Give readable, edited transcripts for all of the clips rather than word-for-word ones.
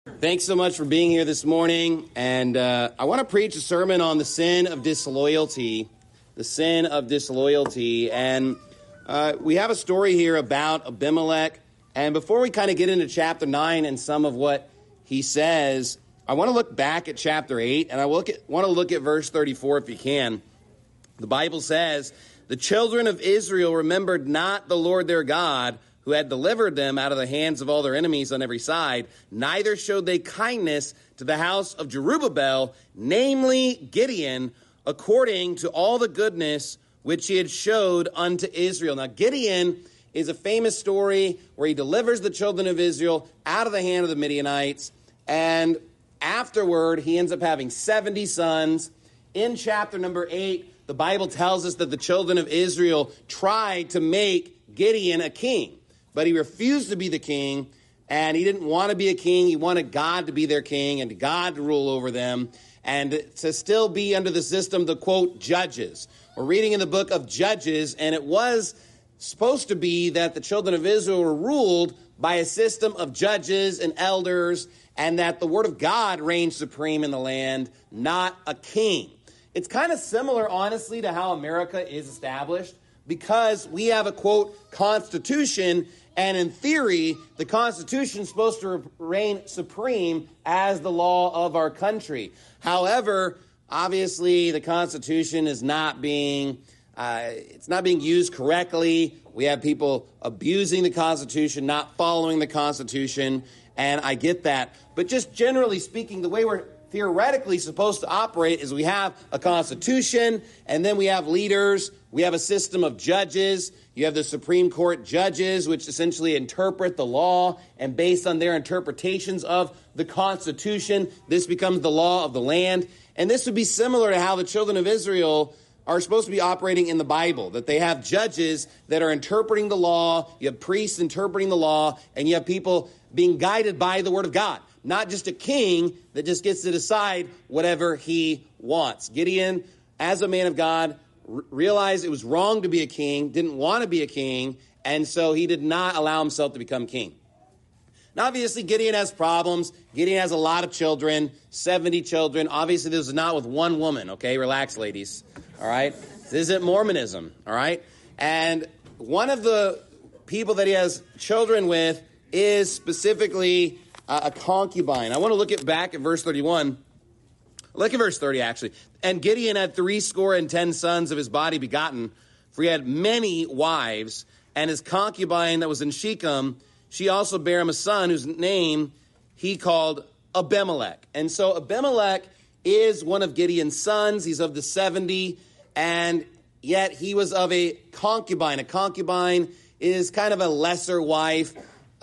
Thanks so much for being here this morning. And I want to preach a sermon on the sin of disloyalty. The sin of disloyalty. And we have a story here about Abimelech. And before we kind of get into chapter 9 and some of what he says, I want to look back at chapter 8. And I want to look at verse 34 if you can. The Bible says, "The children of Israel remembered not the Lord their God, who had delivered them out of the hands of all their enemies on every side, neither showed they kindness to the house of Jerubbaal, namely Gideon, according to all the goodness which he had showed unto Israel." Now, Gideon is a famous story where he delivers the children of Israel out of the hand of the Midianites, and afterward, he ends up having 70 sons. In chapter number 8, the Bible tells us that the children of Israel tried to make Gideon a king. But he refused to be the king, and he didn't want to be a king. He wanted God to be their king and God to rule over them and to still be under the system, the, quote, judges. We're reading in the book of Judges, and it was supposed to be that the children of Israel were ruled by a system of judges and elders, and that the word of God reigned supreme in the land, not a king. It's kind of similar, honestly, to how America is established, because we have a, quote, constitution, and in theory, the Constitution is supposed to reign supreme as the law of our country. However, obviously, the Constitution is not being used correctly. We have people abusing the Constitution, not following the Constitution, and I get that. But just generally speaking, the way we're theoretically supposed to operate is we have a constitution, and then we have leaders. We have a system of judges. You have the Supreme Court judges, which essentially interpret the law, and based on their interpretations of the Constitution, this becomes the law of the land. And this would be similar to how the children of Israel are supposed to be operating in the Bible, that they have judges that are interpreting the law, you have priests interpreting the law, and you have people being guided by the word of God. Not just a king that just gets to decide whatever he wants. Gideon, as a man of God, realized it was wrong to be a king, didn't want to be a king, and so he did not allow himself to become king. Now, obviously, Gideon has problems. Gideon has a lot of children, 70 children. Obviously, this is not with one woman, okay? Relax, ladies, all right? This isn't Mormonism, all right? And one of the people that he has children with is specifically a concubine. I want to look back at verse 31. Look at verse 30, actually. "And Gideon had 70 sons of his body begotten, for he had many wives, and his concubine that was in Shechem, she also bare him a son, whose name he called Abimelech." And so Abimelech is one of Gideon's sons. He's of the 70, and yet he was of a concubine. A concubine is kind of a lesser wife.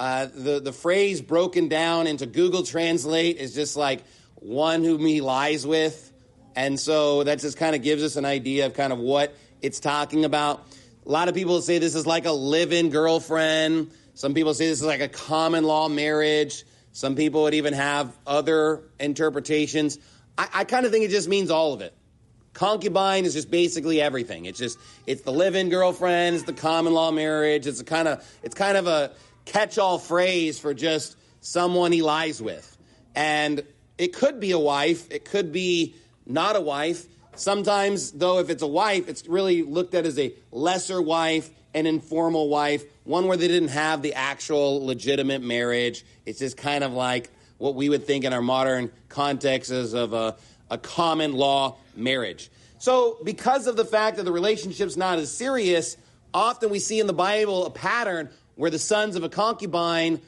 The phrase broken down into Google Translate is just like one whom he lies with. And so that just kind of gives us an idea of kind of what it's talking about. A lot of people say this is like a live-in girlfriend. Some people say this is like a common law marriage. Some people would even have other interpretations. I kind of think it just means all of it. Concubine is just basically everything. It's the live-in girlfriend, it's the common law marriage. It's kind of a catch-all phrase for just someone he lies with. And it could be a wife. It could be not a wife. Sometimes, though, if it's a wife, it's really looked at as a lesser wife, an informal wife, one where they didn't have the actual legitimate marriage. It's just kind of like what we would think in our modern context as of a common law marriage. So because of the fact that the relationship's not as serious, often we see in the Bible a pattern where the sons of a concubine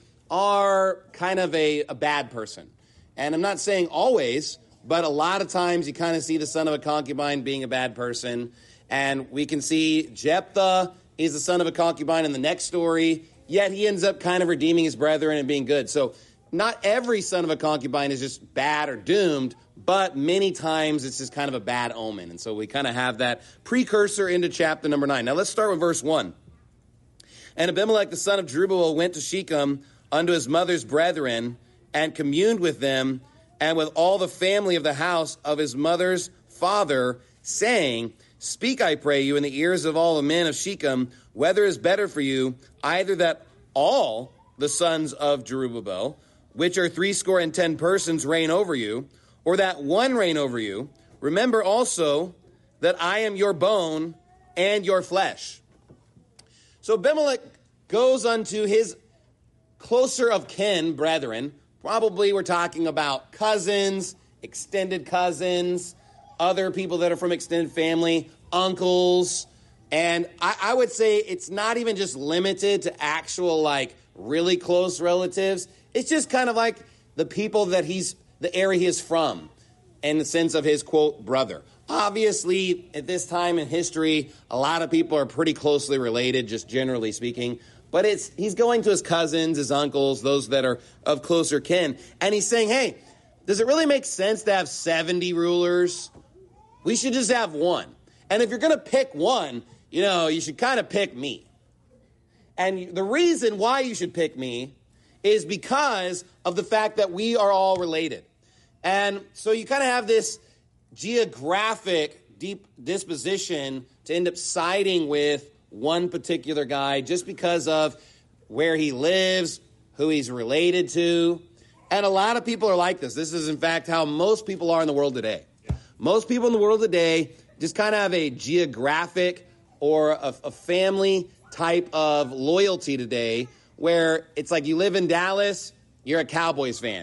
are kind of a bad person. And I'm not saying always, but a lot of times you kind of see the son of a concubine being a bad person. And we can see Jephthah is the son of a concubine in the next story, yet he ends up kind of redeeming his brethren and being good. So not every son of a concubine is just bad or doomed, but many times it's just kind of a bad omen. And so we kind of have that precursor into chapter number 9. Now let's start with verse 1. "And Abimelech the son of Jerubbaal went to Shechem unto his mother's brethren, and communed with them, and with all the family of the house of his mother's father, saying, Speak, I pray you, in the ears of all the men of Shechem, whether is better for you, either that all the sons of Jerubbaal which are 70 persons reign over you, or that one reign over you, remember also that I am your bone and your flesh. So Abimelech goes unto his closer of kin brethren. Probably we're talking about cousins, extended cousins, other people that are from extended family, uncles. And I would say it's not even just limited to actual, like, really close relatives. It's just kind of like the people that the area he is from, in the sense of his, quote, brother. Obviously, at this time in history, a lot of people are pretty closely related, just generally speaking. But he's going to his cousins, his uncles, those that are of closer kin. And he's saying, hey, does it really make sense to have 70 rulers? We should just have one. And if you're going to pick one, you should kind of pick me. And the reason why you should pick me is because of the fact that we are all related. And so you kind of have this geographic deep disposition to end up siding with one particular guy just because of where he lives, who he's related to. And a lot of people are like this. This is, in fact, how most people are in the world today. Most people in the world today just kind of have a geographic or a family type of loyalty today, where it's like you live in Dallas, you're a Cowboys fan.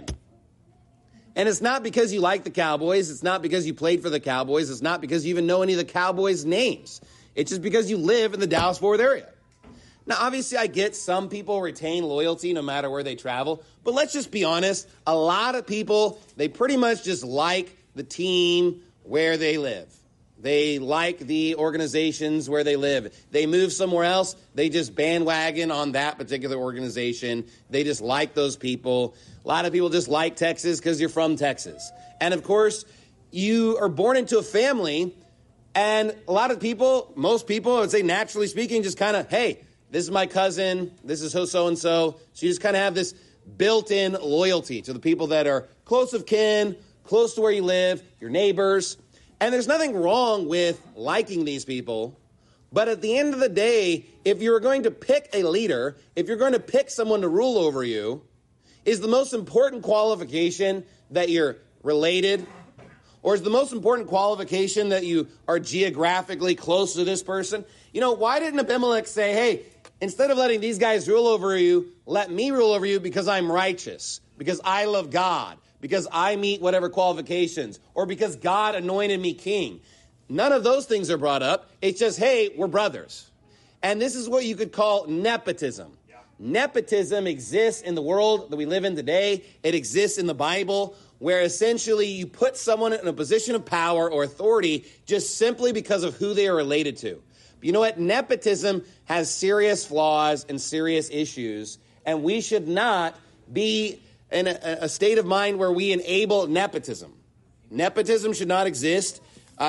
And it's not because you like the Cowboys. It's not because you played for the Cowboys. It's not because you even know any of the Cowboys' names. It's just because you live in the Dallas-Fort Worth area. Now, obviously, I get some people retain loyalty no matter where they travel. But let's just be honest. A lot of people, they pretty much just like the team where they live. They like the organizations where they live. They move somewhere else, they just bandwagon on that particular organization. They just like those people. A lot of people just like Texas because you're from Texas. And of course, you are born into a family, and a lot of people, most people, I would say naturally speaking, just kind of, hey, this is my cousin, this is so-and-so. So you just kind of have this built-in loyalty to the people that are close of kin, close to where you live, your neighbors. And there's nothing wrong with liking these people. But at the end of the day, if you're going to pick a leader, if you're going to pick someone to rule over you, is the most important qualification that you're related? Or is the most important qualification that you are geographically close to this person? Why didn't Abimelech say, hey, instead of letting these guys rule over you, let me rule over you because I'm righteous, because I love God, because I meet whatever qualifications, or because God anointed me king? None of those things are brought up. It's just, hey, we're brothers. And this is what you could call nepotism. Yeah. Nepotism exists in the world that we live in today. It exists in the Bible, where essentially you put someone in a position of power or authority just simply because of who they are related to. But you know what? Nepotism has serious flaws and serious issues, and we should not be in a state of mind where we enable nepotism. Nepotism should not exist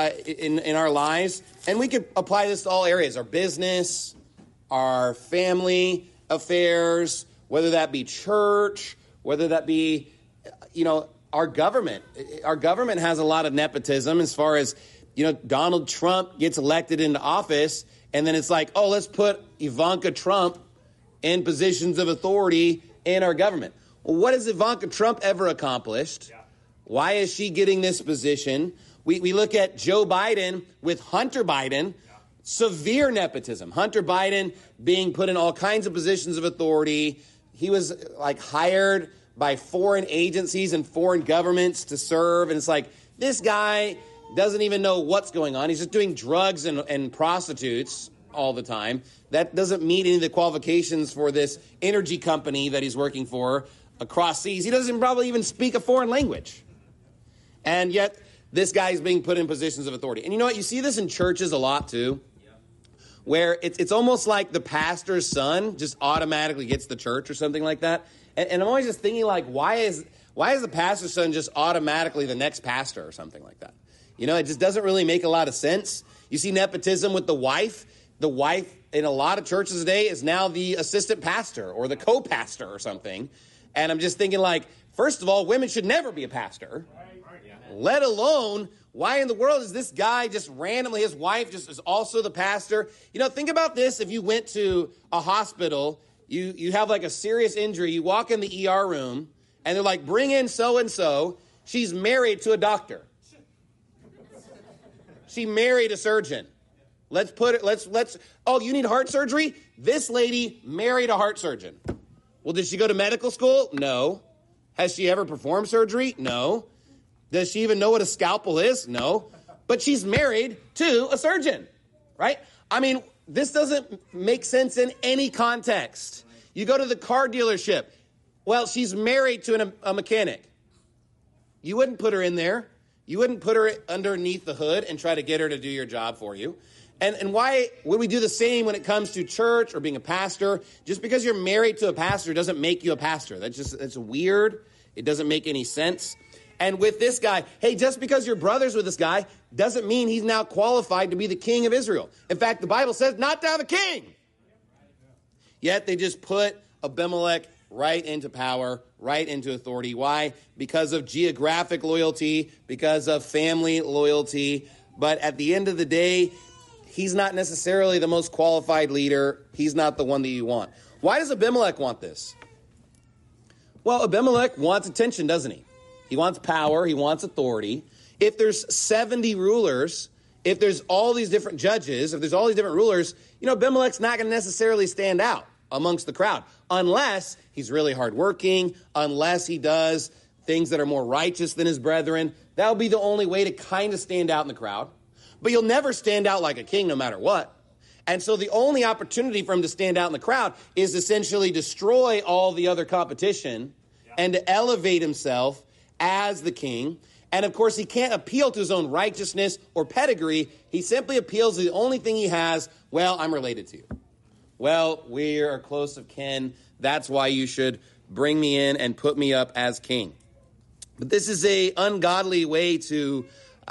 in our lives. And we could apply this to all areas: our business, our family affairs, whether that be church, whether that be, our government. Our government has a lot of nepotism as far as, Donald Trump gets elected into office, and then it's like, oh, let's put Ivanka Trump in positions of authority in our government. Well, what has Ivanka Trump ever accomplished? Yeah. Why is she getting this position? We look at Joe Biden with Hunter Biden, severe nepotism. Hunter Biden being put in all kinds of positions of authority. He was hired by foreign agencies and foreign governments to serve. And it's like, this guy doesn't even know what's going on. He's just doing drugs and prostitutes all the time. That doesn't meet any of the qualifications for this energy company that he's working for across seas. He doesn't probably even speak a foreign language. And yet, this guy is being put in positions of authority. And you know what? You see this in churches a lot, too, where it's almost like the pastor's son just automatically gets the church or something like that. And I'm always just thinking, why is the pastor's son just automatically the next pastor or something like that? It just doesn't really make a lot of sense. You see nepotism with the wife. The wife in a lot of churches today is now the assistant pastor or the co-pastor or something. And I'm just thinking, first of all, women should never be a pastor. Let alone, why in the world is this guy just randomly, his wife just is also the pastor? Think about this. If you went to a hospital, you have a serious injury, you walk in the ER room, And they're like, bring in so-and-so. She's married to a doctor. She married a surgeon. Oh, you need heart surgery? This lady married a heart surgeon. Well, did she go to medical school? No. Has she ever performed surgery? No. Does she even know what a scalpel is? No. But she's married to a surgeon, right? I mean, this doesn't make sense in any context. You go to the car dealership. Well, she's married to a mechanic. You wouldn't put her in there. You wouldn't put her underneath the hood and try to get her to do your job for you. And why would we do the same when it comes to church or being a pastor? Just because you're married to a pastor doesn't make you a pastor. That's weird. It doesn't make any sense. And with this guy, hey, just because you're brothers with this guy doesn't mean he's now qualified to be the king of Israel. In fact, the Bible says not to have a king. Yet they just put Abimelech right into power, right into authority. Why? Because of geographic loyalty, because of family loyalty. But at the end of the day, he's not necessarily the most qualified leader. He's not the one that you want. Why does Abimelech want this? Well, Abimelech wants attention, doesn't he? He wants power. He wants authority. If there's 70 rulers, if there's all these different judges, if there's all these different rulers, Abimelech's not going to necessarily stand out amongst the crowd unless he's really hardworking, unless he does things that are more righteous than his brethren. That would be the only way to kind of stand out in the crowd. But you'll never stand out like a king no matter what. And so the only opportunity for him to stand out in the crowd is essentially destroy all the other competition and to elevate himself as the king. And of course, he can't appeal to his own righteousness or pedigree. He simply appeals to the only thing he has. Well, I'm related to you. Well, we are close of kin. That's why you should bring me in and put me up as king. But this is a ungodly way to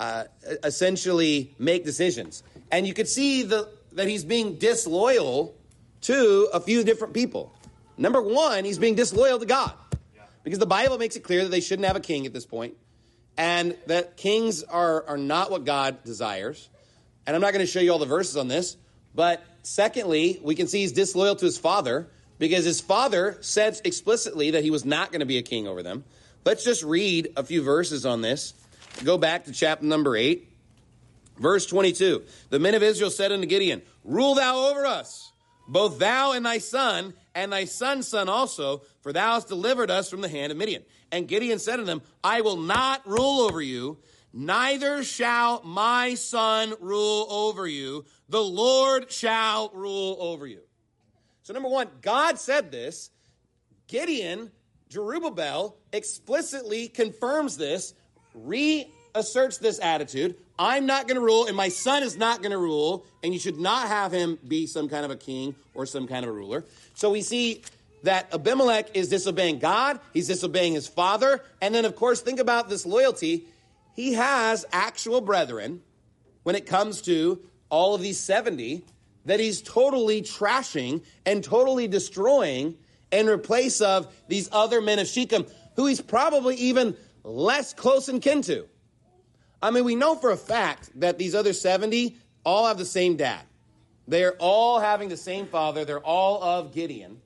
essentially make decisions. And you could see that he's being disloyal to a few different people. Number one, he's being disloyal to God. Because the Bible makes it clear that they shouldn't have a king at this point, and that kings are not what God desires. And I'm not going to show you all the verses on this, but secondly, we can see he's disloyal to his father, because his father said explicitly that he was not going to be a king over them. Let's just read a few verses on this. Go back to chapter number 8, verse 22. The men of Israel said unto Gideon, rule thou over us, both thou and thy son's son also, for thou hast delivered us from the hand of Midian. And Gideon said unto them, I will not rule over you, neither shall my son rule over you. The Lord shall rule over you. So number one, God said this. Gideon, Jerubbaal, explicitly confirms this, reasserts this attitude. I'm not going to rule, and my son is not going to rule, and you should not have him be some kind of a king or some kind of a ruler. So we see that Abimelech is disobeying God, he's disobeying his father, and then, of course, think about this loyalty. He has actual brethren, when it comes to all of these 70, that he's totally trashing and totally destroying in place of these other men of Shechem, who he's probably even less close in kin to. I mean, we know for a fact that these other 70 all have the same dad. They're all having the same father. They're all of Gideon.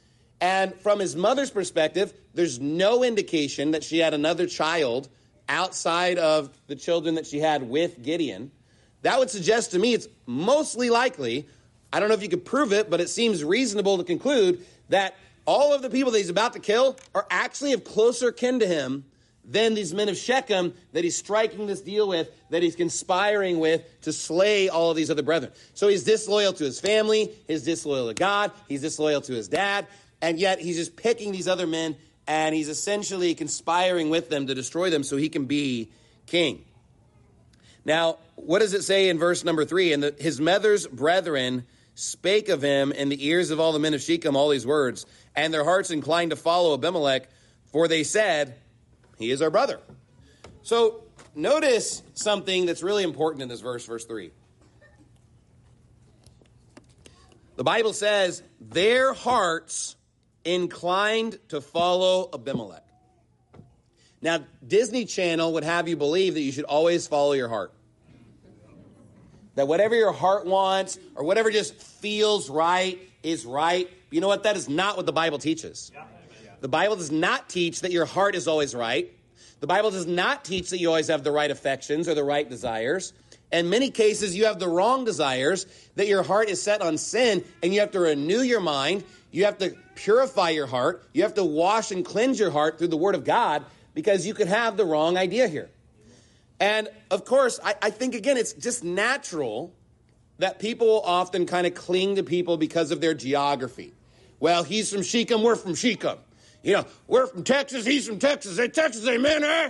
And from his mother's perspective, there's no indication that she had another child outside of the children that she had with Gideon. That would suggest to me it's mostly likely, I don't know if you could prove it, but it seems reasonable to conclude that all of the people that he's about to kill are actually of closer kin to him than these men of Shechem that he's striking this deal with, that he's conspiring with to slay all of these other brethren. So he's disloyal to his family, he's disloyal to God, he's disloyal to his dad, and yet he's just picking these other men, and he's essentially conspiring with them to destroy them so he can be king. Now, what does it say in verse number 3? And his mother's brethren spake of him in the ears of all the men of Shechem all these words, and their hearts inclined to follow Abimelech, for they said, he is our brother. So notice something that's really important in this verse 3. The Bible says, their hearts inclined to follow Abimelech. Now, Disney Channel would have you believe that you should always follow your heart. That whatever your heart wants or whatever just feels right is right. You know what? That is not what the Bible teaches. The Bible does not teach that your heart is always right. The Bible does not teach that you always have the right affections or the right desires. In many cases, you have the wrong desires, that your heart is set on sin, and you have to renew your mind. You have to purify your heart. You have to wash and cleanse your heart through the Word of God, because you could have the wrong idea here. And, of course, I think, again, it's just natural that people often kind of cling to people because of their geography. Well, he's from Shechem, we're from Shechem. You know, we're from Texas, he's from Texas. Hey, Texas, amen, eh?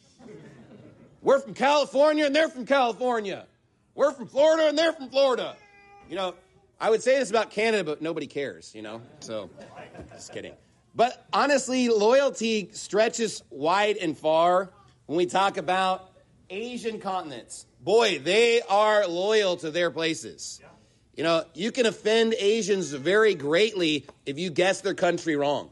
We're from California, and they're from California. We're from Florida, and they're from Florida. You know, I would say this about Canada, but nobody cares, you know? So, just kidding. But honestly, loyalty stretches wide and far. When we talk about Asian continents, boy, they are loyal to their places. You know, you can offend Asians very greatly if you guess their country wrong.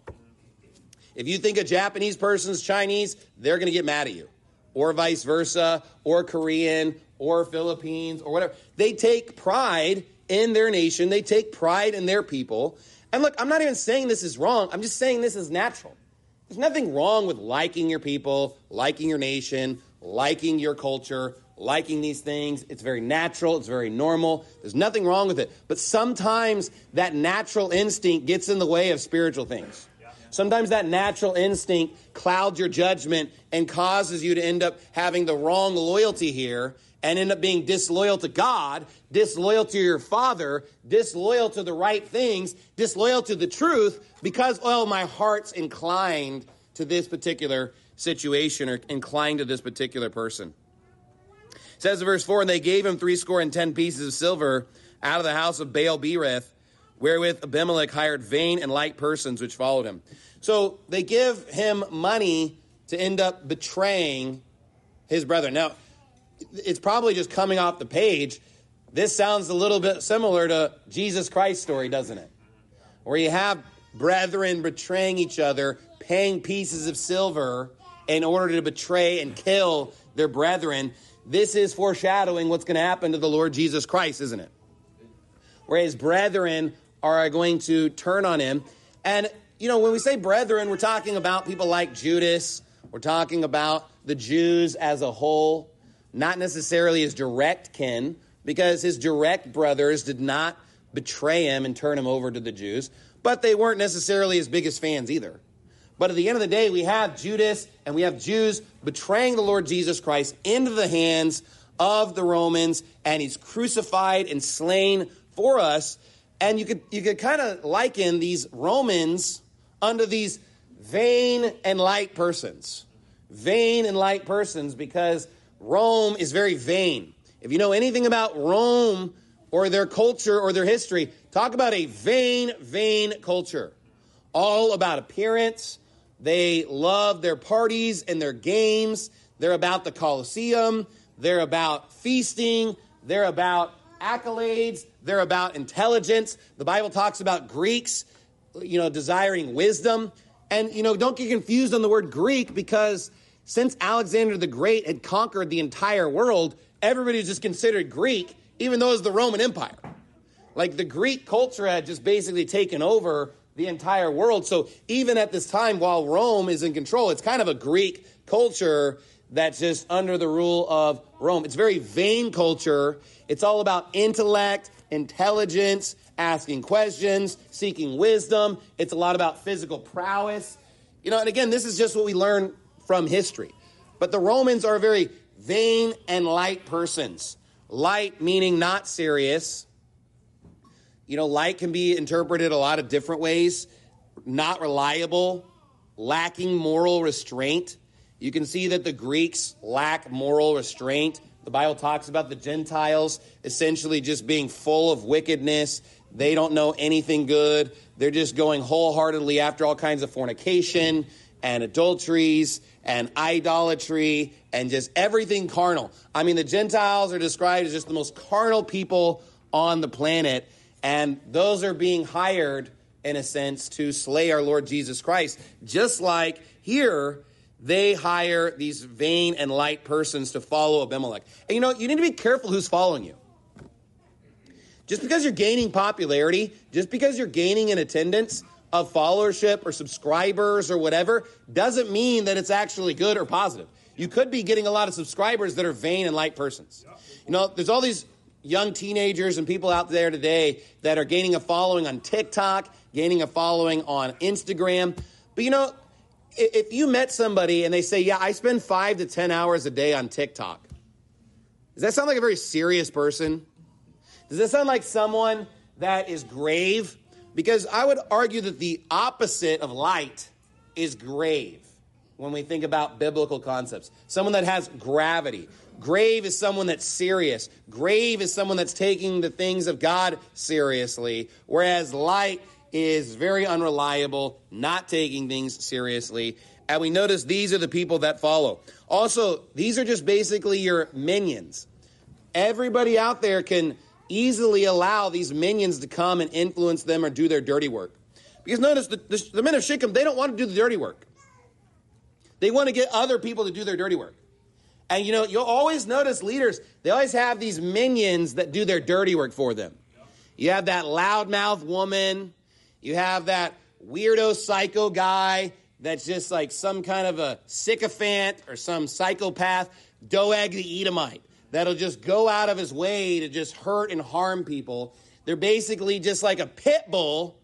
If you think a Japanese person's Chinese, they're going to get mad at you. Or vice versa, or Korean, or Philippines, or whatever. They take pride in their nation. They take pride in their people. And look, I'm not even saying this is wrong. I'm just saying this is natural. There's nothing wrong with liking your people, liking your nation, liking your culture, liking these things. It's very natural. It's very normal. There's nothing wrong with it. But sometimes that natural instinct gets in the way of spiritual things. Sometimes that natural instinct clouds your judgment and causes you to end up having the wrong loyalty here and end up being disloyal to God, disloyal to your Father, disloyal to the right things, disloyal to the truth because, well, my heart's inclined to this particular situation or inclined to this particular person. It says in verse 4, and they gave him 70 pieces of silver out of the house of Baal-berith, wherewith Abimelech hired vain and light persons which followed him. So they give him money to end up betraying his brethren. Now, it's probably just coming off the page. This sounds a little bit similar to Jesus Christ's story, doesn't it? Where you have brethren betraying each other, paying pieces of silver in order to betray and kill their brethren. This is foreshadowing what's going to happen to the Lord Jesus Christ, isn't it? Where his brethren are going to turn on him. And, you know, when we say brethren, we're talking about people like Judas. We're talking about the Jews as a whole, not necessarily his direct kin, because his direct brothers did not betray him and turn him over to the Jews, but they weren't necessarily his biggest fans either. But at the end of the day, we have Judas and we have Jews betraying the Lord Jesus Christ into the hands of the Romans, and he's crucified and slain for us. And you could kind of liken these Romans under these vain and light persons. Vain and light persons, because Rome is very vain. If you know anything about Rome or their culture or their history, talk about a vain culture. All about appearance. They love their parties and their games. They're about the Colosseum. They're about feasting. They're about accolades. They're about intelligence. The Bible talks about Greeks, desiring wisdom. And, don't get confused on the word Greek, because since Alexander the Great had conquered the entire world, everybody was just considered Greek, even though it was the Roman Empire. Like, the Greek culture had just basically taken over the entire world. So even at this time, while Rome is in control, it's kind of a Greek culture that's just under the rule of Rome. It's very vain culture. It's all about intellect, intelligence, asking questions, seeking wisdom. It's a lot about physical prowess. And again, this is just what we learn from history. But the Romans are very vain and light persons. Light meaning not serious. Light can be interpreted a lot of different ways. Not reliable, lacking moral restraint. You can see that the Greeks lack moral restraint. The Bible talks about the Gentiles essentially just being full of wickedness. They don't know anything good. They're just going wholeheartedly after all kinds of fornication and adulteries and idolatry and just everything carnal. I mean, the Gentiles are described as just the most carnal people on the planet. And those are being hired, in a sense, to slay our Lord Jesus Christ. Just like here, they hire these vain and light persons to follow Abimelech. And you need to be careful who's following you. Just because you're gaining popularity, just because you're gaining in attendance, of followership or subscribers or whatever doesn't mean that it's actually good or positive. You could be getting a lot of subscribers that are vain and light persons. You know, there's all these young teenagers and people out there today that are gaining a following on TikTok, gaining a following on Instagram. But you know, if you met somebody and they say, yeah, I spend 5 to 10 hours a day on TikTok, does that sound like a very serious person? Does that sound like someone that is grave? Because I would argue that the opposite of light is grave when we think about biblical concepts. Someone that has gravity. Grave is someone that's serious. Grave is someone that's taking the things of God seriously, whereas light is very unreliable, not taking things seriously. And we notice these are the people that follow. Also, these are just basically your minions. Everybody out there can easily allow these minions to come and influence them or do their dirty work. Because notice, the men of Shechem, they don't want to do the dirty work. They want to get other people to do their dirty work. And, you know, you'll always notice leaders, they always have these minions that do their dirty work for them. You have that loudmouth woman. You have that weirdo psycho guy that's just like some kind of a sycophant or some psychopath, Doeg the Edomite, that'll just go out of his way to just hurt and harm people. They're basically just like a pit bull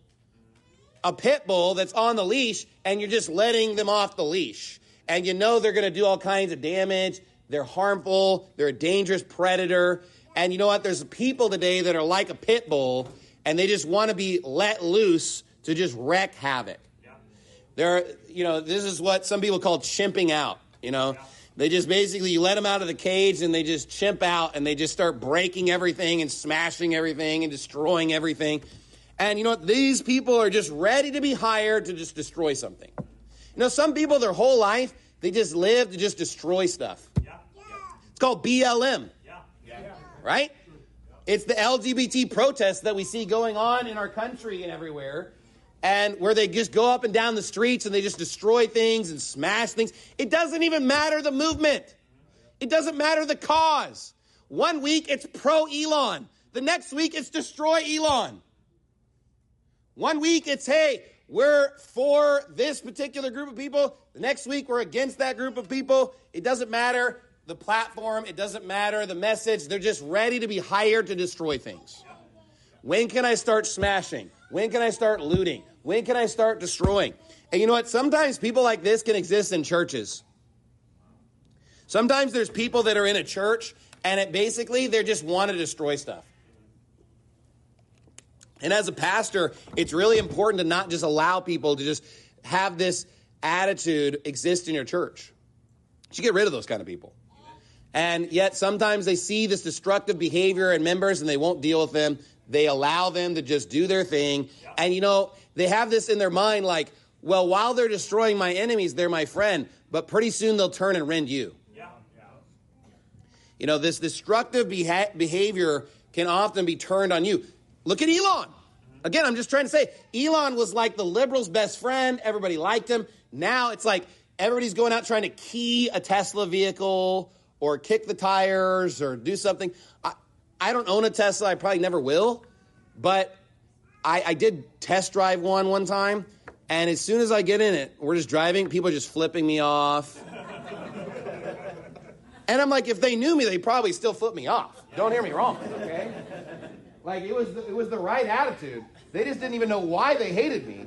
that's on the leash, and you're just letting them off the leash. And you know they're going to do all kinds of damage. They're harmful. They're a dangerous predator. And you know what? There's people today that are like a pit bull, and they just want to be let loose to just wreak havoc. Yeah. This is what some people call chimping out, you know. Yeah. They just basically, you let them out of the cage and they just chimp out and they just start breaking everything and smashing everything and destroying everything. And you know what? These people are just ready to be hired to just destroy something. You know, some people, their whole life, they just live to just destroy stuff. Yeah. It's called BLM. Right? It's the LGBT protests that we see going on in our country and everywhere. And where they just go up and down the streets and they just destroy things and smash things. It doesn't even matter the movement. It doesn't matter the cause. One week it's pro-Elon. The next week it's destroy Elon. One week it's, hey, we're for this particular group of people. The next week we're against that group of people. It doesn't matter the platform. It doesn't matter the message. They're just ready to be hired to destroy things. When can I start smashing? When can I start looting? When can I start destroying? And you know what? Sometimes people like this can exist in churches. Sometimes there's people that are in a church and they just want to destroy stuff. And as a pastor, it's really important to not just allow people to just have this attitude exist in your church. You should get rid of those kind of people. And yet sometimes they see this destructive behavior in members and they won't deal with them. They allow them to just do their thing. And, you know, they have this in their mind like, well, while they're destroying my enemies, they're my friend. But pretty soon they'll turn and rend you. You know, this destructive behavior can often be turned on you. Look at Elon. Again, I'm just trying to say, Elon was like the liberals' best friend. Everybody liked him. Now it's like everybody's going out trying to key a Tesla vehicle or kick the tires or do something. I don't own a Tesla. I probably never will. But I did test drive one time. And as soon as I get in it, we're just driving. People are just flipping me off. And I'm like, if they knew me, they'd probably still flip me off. Don't hear me wrong, okay? Like, it was the right attitude. They just didn't even know why they hated me.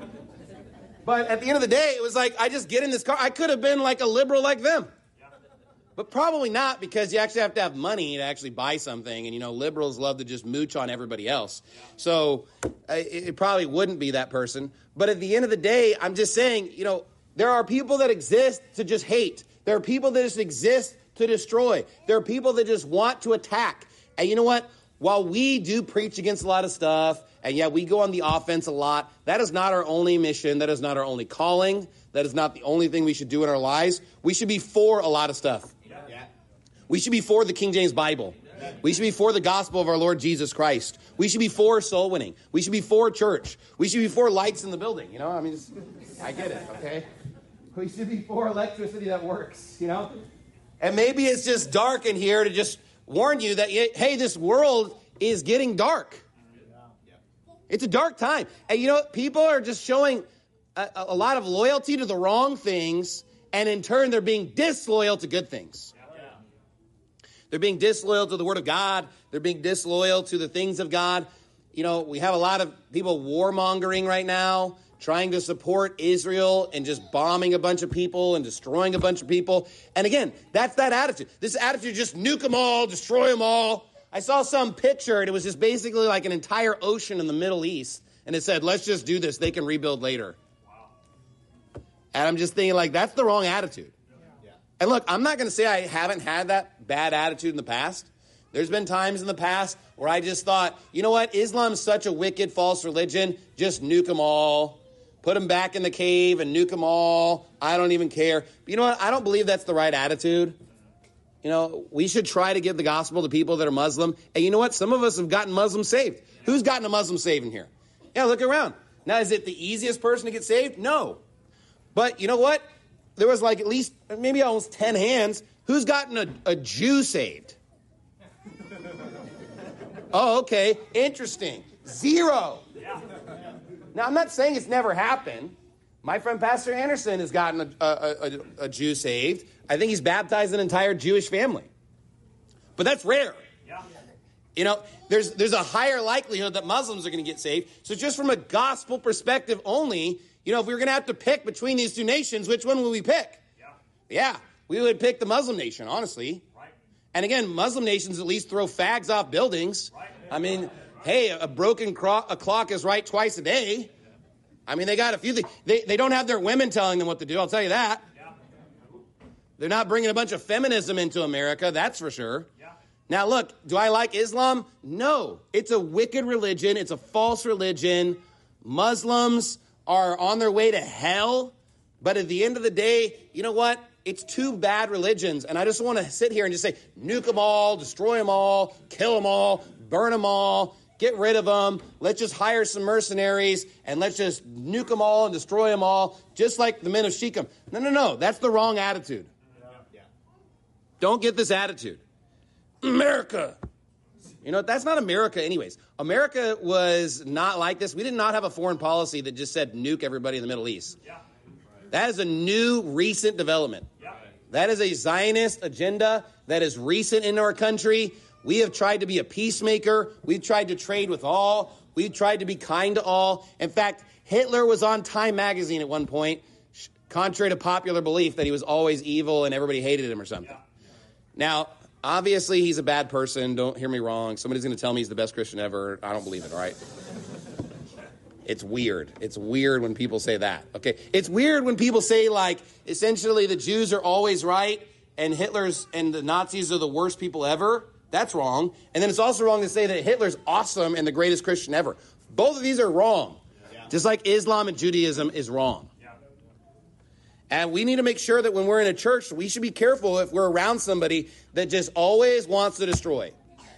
But at the end of the day, it was like, I just get in this car. I could have been like a liberal like them. But probably not, because you actually have to have money to actually buy something. And, you know, liberals love to just mooch on everybody else. So it probably wouldn't be that person. But at the end of the day, I'm just saying, you know, there are people that exist to just hate. There are people that just exist to destroy. There are people that just want to attack. And you know what? While we do preach against a lot of stuff, and yeah, we go on the offense a lot, that is not our only mission. That is not our only calling. That is not the only thing we should do in our lives. We should be for a lot of stuff. We should be for the King James Bible. We should be for the gospel of our Lord Jesus Christ. We should be for soul winning. We should be for church. We should be for lights in the building. You know, I mean, I get it, okay? We should be for electricity that works, you know? And maybe it's just dark in here to just warn you that, hey, this world is getting dark. It's a dark time. And you know what? People are just showing a lot of loyalty to the wrong things, and in turn, they're being disloyal to good things. They're being disloyal to the Word of God. They're being disloyal to the things of God. You know, we have a lot of people warmongering right now, trying to support Israel and just bombing a bunch of people and destroying a bunch of people. And again, that's that attitude. This attitude, just nuke them all, destroy them all. I saw some picture, and it was just basically like an entire ocean in the Middle East. And it said, let's just do this. They can rebuild later. Wow. And I'm just thinking, like, that's the wrong attitude. Yeah. And look, I'm not going to say I haven't had that bad attitude in the past. There's been times in the past where I just thought, you know what? Islam's such a wicked, false religion. Just nuke them all. Put them back in the cave and nuke them all. I don't even care. But you know what? I don't believe that's the right attitude. You know, we should try to give the gospel to people that are Muslim. And you know what? Some of us have gotten Muslims saved. Who's gotten a Muslim saved in here? Yeah, look around. Now, is it the easiest person to get saved? No. But you know what? There was like at least maybe almost 10 hands. Who's gotten a Jew saved? Oh, okay. Interesting. 0. Now, I'm not saying it's never happened. My friend Pastor Anderson has gotten a Jew saved. I think he's baptized an entire Jewish family. But that's rare. You know, there's a higher likelihood that Muslims are going to get saved. So just from a gospel perspective only, you know, if we were going to have to pick between these two nations, which one would we pick? Yeah, we would pick the Muslim nation, honestly. And again, Muslim nations at least throw fags off buildings. I mean, hey, a broken clock is right twice a day. I mean, they got a few things. They don't have their women telling them what to do, I'll tell you that. They're not bringing a bunch of feminism into America, that's for sure. Now, look, do I like Islam? No. It's a wicked religion. It's a false religion. Muslims are on their way to hell. But at the end of the day, you know what? It's two bad religions. And I just want to sit here and just say, nuke them all, destroy them all, kill them all, burn them all, get rid of them. Let's just hire some mercenaries and let's just nuke them all and destroy them all, just like the men of Shechem. No. That's the wrong attitude. Don't get this attitude. America. You know, that's not America anyways. America was not like this. We did not have a foreign policy that just said nuke everybody in the Middle East. That is a new, recent development. That is a Zionist agenda that is recent in our country. We have tried to be a peacemaker. We've tried to trade with all. We've tried to be kind to all. In fact, Hitler was on Time magazine at one point, contrary to popular belief that he was always evil and everybody hated him or something. Now, obviously, he's a bad person. Don't hear me wrong. Somebody's going to tell me he's the best Christian ever. I don't believe it, all right? It's weird. It's weird when people say that, okay? It's weird when people say, like, essentially the Jews are always right and Hitler's and the Nazis are the worst people ever. That's wrong. And then it's also wrong to say that Hitler's awesome and the greatest Christian ever. Both of these are wrong. Just like Islam and Judaism is wrong. And we need to make sure that when we're in a church, we should be careful if we're around somebody that just always wants to destroy,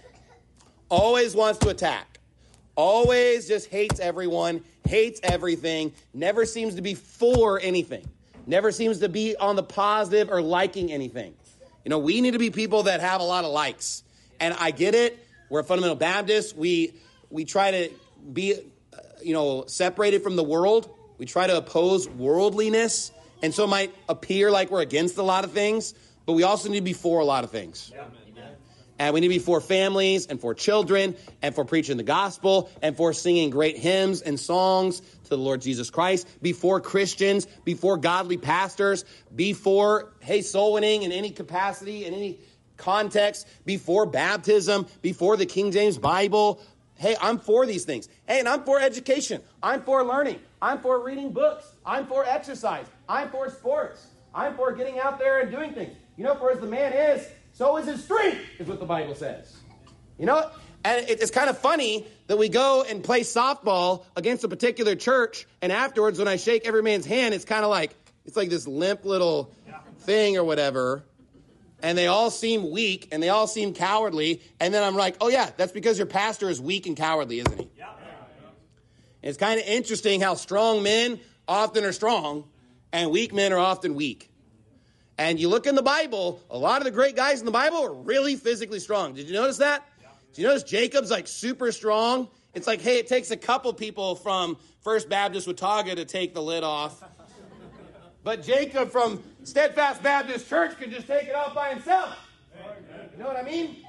always wants to attack, always just hates everyone, hates everything, never seems to be for anything, never seems to be on the positive or liking anything. You know, we need to be people that have a lot of likes. And I get it. We're a fundamental Baptist. We try to be, separated from the world. We try to oppose worldliness. And so it might appear like we're against a lot of things, but we also need to be for a lot of things. And we need to be for families and for children and for preaching the gospel and for singing great hymns and songs to the Lord Jesus Christ, before Christians, before godly pastors, before, soul winning in any capacity, in any context, before baptism, before the King James Bible. Hey, I'm for these things. Hey, and I'm for education. I'm for learning. I'm for reading books. I'm for exercise. I'm for sports. I'm for getting out there and doing things. You know, for as the man is, so is his strength, is what the Bible says. You know, and it's kind of funny that we go and play softball against a particular church, and afterwards when I shake every man's hand, it's kind of like, it's like this limp little thing or whatever, and they all seem weak, and they all seem cowardly, and then I'm like, oh yeah, that's because your pastor is weak and cowardly, isn't he? And it's kind of interesting how strong men often are strong, and weak men are often weak. And you look in the Bible, a lot of the great guys in the Bible are really physically strong. Did you notice that? Did you notice Jacob's like super strong, It's like, hey, it takes a couple people from First Baptist Watauga to take the lid off. But Jacob from Steadfast Baptist Church can just take it off by himself. You know what I mean?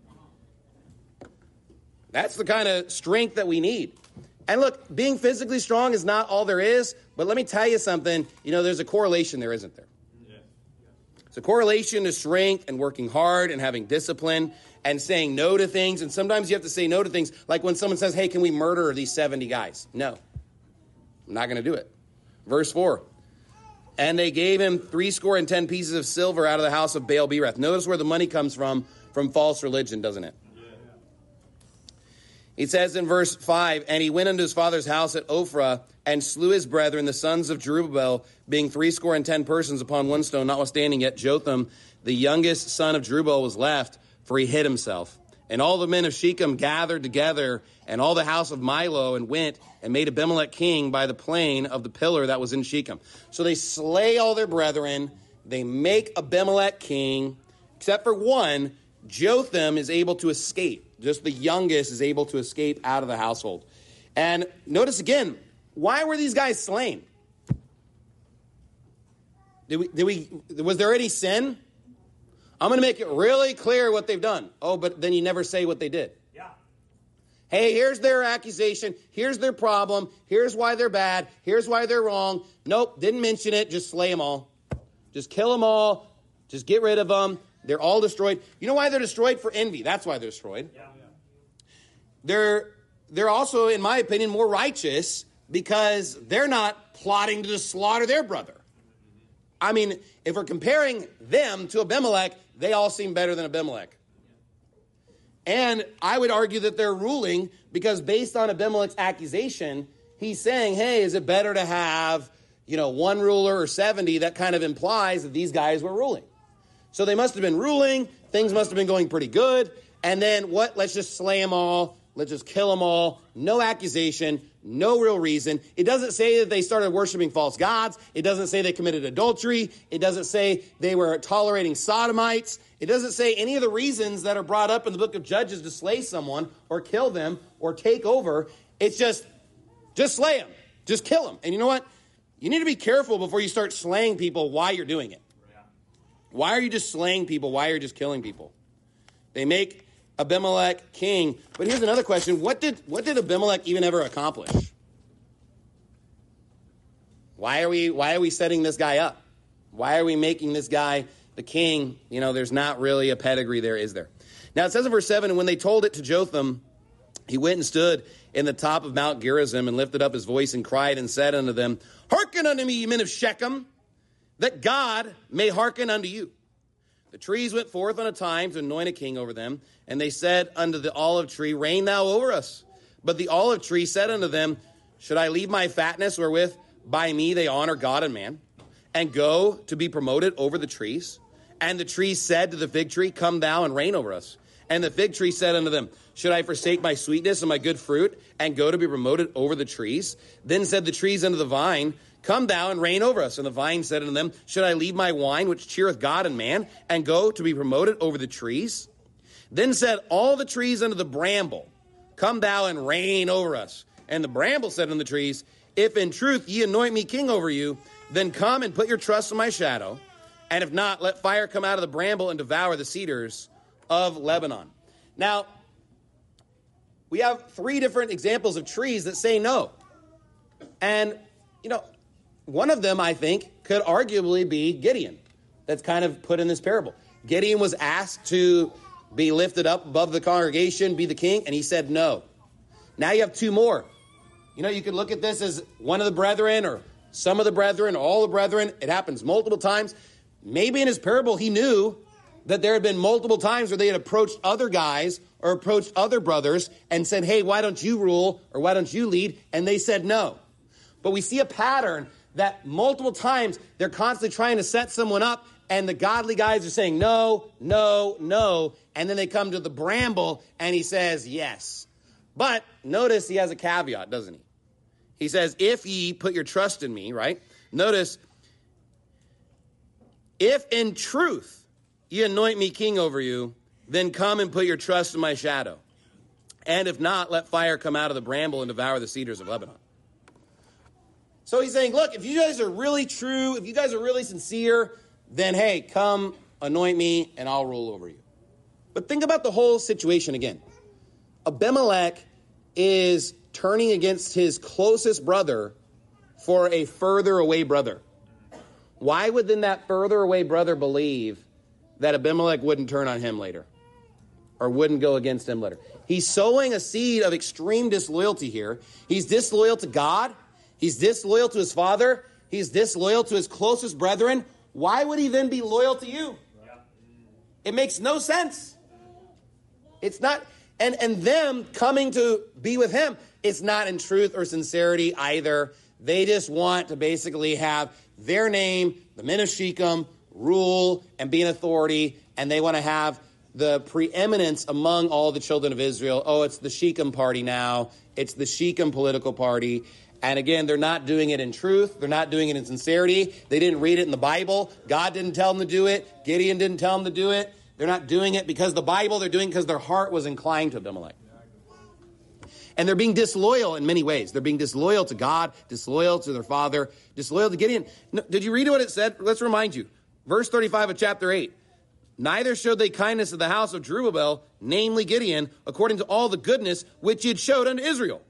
That's the kind of strength that we need. And look, being physically strong is not all there is, but let me tell you something. There's a correlation there, isn't there? It's a correlation to strength and working hard and having discipline and saying no to things. And sometimes you have to say no to things, like when someone says, hey, can we murder these 70 guys? No, I'm not going to do it. Verse 4. And they gave him 70 pieces of silver out of the house of Baal-berith. Notice where the money comes from false religion, doesn't it? It says in verse 5, and he went unto his father's house at Ophrah and slew his brethren, the sons of Jerubbaal, being 70 persons upon one stone. Notwithstanding, yet Jotham, the youngest son of Jerubbaal, was left, for he hid himself. And all the men of Shechem gathered together, and all the house of Milo, and went and made Abimelech king by the plain of the pillar that was in Shechem. So they slay all their brethren. They make Abimelech king, except for one. Jotham is able to escape. Just the youngest is able to escape out of the household. And notice again, why were these guys slain? Was there any sin? I'm going to make it really clear what they've done. Oh, but then you never say what they did. Yeah. Hey, here's their accusation. Here's their problem. Here's why they're bad. Here's why they're wrong. Nope, didn't mention it. Just slay them all. Just kill them all. Just get rid of them. They're all destroyed. You know why they're destroyed? For envy. That's why they're destroyed. Yeah. They're also, in my opinion, more righteous because they're not plotting to just slaughter their brother. I mean, if we're comparing them to Abimelech, they all seem better than Abimelech. And I would argue that they're ruling because based on Abimelech's accusation, he's saying, hey, is it better to have, one ruler or 70? That kind of implies that these guys were ruling. So they must have been ruling. Things must have been going pretty good. And then what? Let's just slay them all. Let's just kill them all. No accusation. No real reason. It doesn't say that they started worshiping false gods. It doesn't say they committed adultery. It doesn't say they were tolerating sodomites. It doesn't say any of the reasons that are brought up in the book of Judges to slay someone or kill them or take over. It's just slay them. Just kill them. And you know what? You need to be careful before you start slaying people why you're doing it. Why are you just slaying people? Why are you just killing people? They make Abimelech king. But here's another question. What did Abimelech even ever accomplish? Why are we setting this guy up? Why are we making this guy the king? There's not really a pedigree there, is there? Now it says in verse 7, and when they told it to Jotham, he went and stood in the top of Mount Gerizim and lifted up his voice and cried and said unto them, hearken unto me, ye men of Shechem, that God may hearken unto you. The trees went forth on a time to anoint a king over them, and they said unto the olive tree, reign thou over us. But the olive tree said unto them, should I leave my fatness wherewith by me they honor God and man, and go to be promoted over the trees? And the trees said to the fig tree, come thou and reign over us. And the fig tree said unto them, should I forsake my sweetness and my good fruit, and go to be promoted over the trees? Then said the trees unto the vine, come thou and reign over us. And the vine said unto them, should I leave my wine, which cheereth God and man, and go to be promoted over the trees? Then said all the trees unto the bramble, come thou and reign over us. And the bramble said unto the trees, if in truth ye anoint me king over you, then come and put your trust in my shadow. And if not, let fire come out of the bramble and devour the cedars of Lebanon. Now, we have 3 different examples of trees that say no. And, one of them, I think, could arguably be Gideon. That's kind of put in this parable. Gideon was asked to be lifted up above the congregation, be the king, and he said no. Now you have 2 more. You could look at this as one of the brethren or some of the brethren, or all the brethren. It happens multiple times. Maybe in his parable he knew that there had been multiple times where they had approached other guys or approached other brothers and said, hey, why don't you rule or why don't you lead? And they said no. But we see a pattern that multiple times they're constantly trying to set someone up and the godly guys are saying no, no, no. And then they come to the bramble and he says yes. But notice he has a caveat, doesn't he? He says, if ye put your trust in me, right? Notice, if in truth ye anoint me king over you, then come and put your trust in my shadow. And if not, let fire come out of the bramble and devour the cedars of Lebanon. So he's saying, look, if you guys are really true, if you guys are really sincere, then hey, come anoint me and I'll rule over you. But think about the whole situation again. Abimelech is turning against his closest brother for a further away brother. Why would then that further away brother believe that Abimelech wouldn't turn on him later or wouldn't go against him later? He's sowing a seed of extreme disloyalty here. He's disloyal to God. He's disloyal to his father. He's disloyal to his closest brethren. Why would he then be loyal to you? It makes no sense. It's not, and them coming to be with him, it's not in truth or sincerity either. They just want to basically have their name, the men of Shechem, rule and be an authority, and they want to have the preeminence among all the children of Israel. Oh, it's the Shechem party now. It's the Shechem political party. And again, they're not doing it in truth. They're not doing it in sincerity. They didn't read it in the Bible. God didn't tell them to do it. Gideon didn't tell them to do it. They're not doing it because of the Bible. They're doing it because their heart was inclined to Abimelech. And they're being disloyal in many ways. They're being disloyal to God, disloyal to their father, disloyal to Gideon. No, did you read what it said? Let's remind you. Verse 35 of chapter 8. Neither showed they kindness to the house of Jerubbaal, namely Gideon, according to all the goodness which he had showed unto Israel.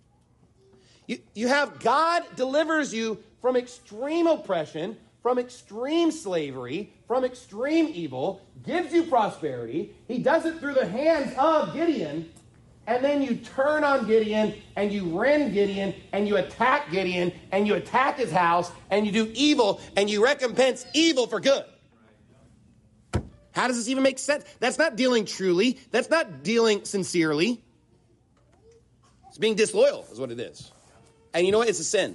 You have God delivers you from extreme oppression, from extreme slavery, from extreme evil, gives you prosperity. He does it through the hands of Gideon. And then you turn on Gideon, and you rend Gideon, and you attack Gideon, and you attack his house, and you do evil, and you recompense evil for good. How does this even make sense? That's not dealing truly. That's not dealing sincerely. It's being disloyal is what it is. And you know what? It's a sin.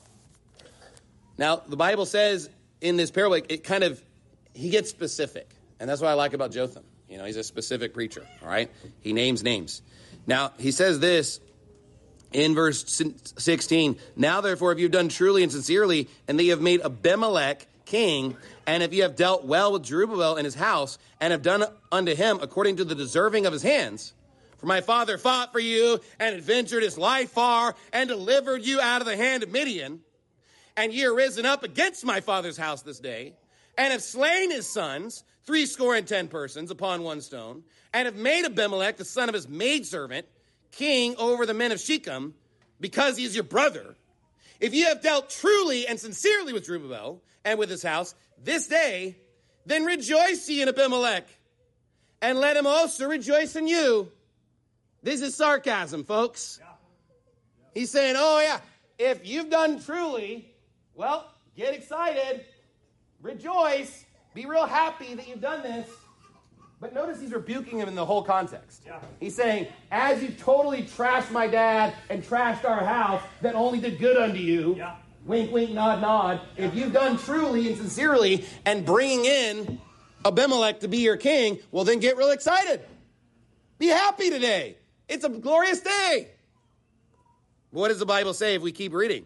Now, the Bible says in this parable, he gets specific. And that's what I like about Jotham. You know, he's a specific preacher, all right? He names names. Now, he says this in verse 16. Now, therefore, if you've done truly and sincerely, and that you have made Abimelech king, and if you have dealt well with Jerubbaal and his house, and have done unto him according to the deserving of his hands, for my father fought for you, and adventured his life far, and delivered you out of the hand of Midian, and ye are risen up against my father's house this day, and have slain his sons, 70 persons upon one stone, and have made Abimelech, the son of his maidservant, king over the men of Shechem, because he is your brother. If ye have dealt truly and sincerely with Jerubbaal and with his house this day, then rejoice ye in Abimelech, and let him also rejoice in you. This is sarcasm, folks. He's saying, oh yeah, if you've done truly, well, get excited, rejoice, be real happy that you've done this. But notice he's rebuking him in the whole context. Yeah. He's saying, as you totally trashed my dad and trashed our house that only did good unto you, wink, wink, nod, nod, if you've done truly and sincerely and bringing in Abimelech to be your king, well, then get real excited. Be happy today. It's a glorious day. What does the Bible say if we keep reading?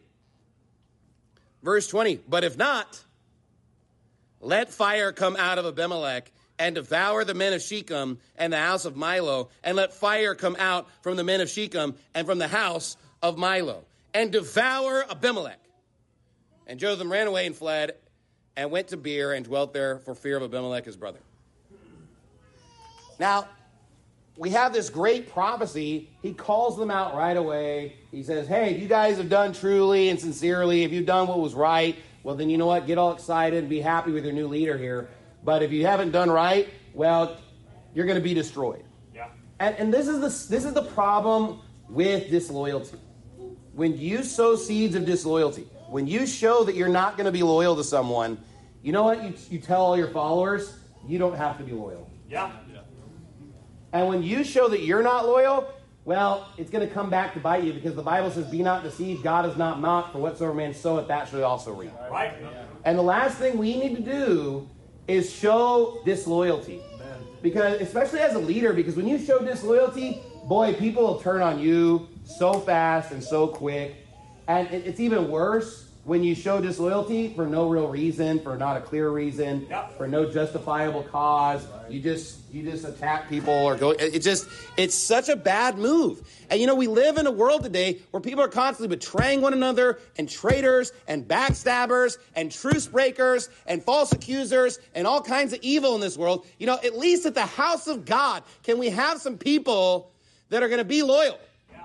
Verse 20, but if not, let fire come out of Abimelech and devour the men of Shechem and the house of Milo, and let fire come out from the men of Shechem and from the house of Milo, and devour Abimelech. And Jotham ran away and fled, and went to Beer and dwelt there for fear of Abimelech his brother. Now, we have this great prophecy. He calls them out right away. He says, hey, if you guys have done truly and sincerely, if you've done what was right, well, then you know what? Get all excited and be happy with your new leader here. But if you haven't done right, well, you're going to be destroyed. Yeah. And this is the problem with disloyalty. When you sow seeds of disloyalty, when you show that you're not going to be loyal to someone, you know what? You tell all your followers, you don't have to be loyal. Yeah. And when you show that you're not loyal, well, it's going to come back to bite you, because the Bible says, be not deceived, God is not mocked, for whatsoever man soweth, that shall he also reap. Right. And the last thing we need to do is show disloyalty. Because, especially as a leader, because when you show disloyalty, boy, people will turn on you so fast and so quick. And it's even worse when you show disloyalty for no real reason, for not a clear reason, for no justifiable cause. You just attack people or go. It's such a bad move. And we live in a world today where people are constantly betraying one another, and traitors and backstabbers and truce breakers and false accusers and all kinds of evil in this world. At least at the house of God, can we have some people that are going to be loyal?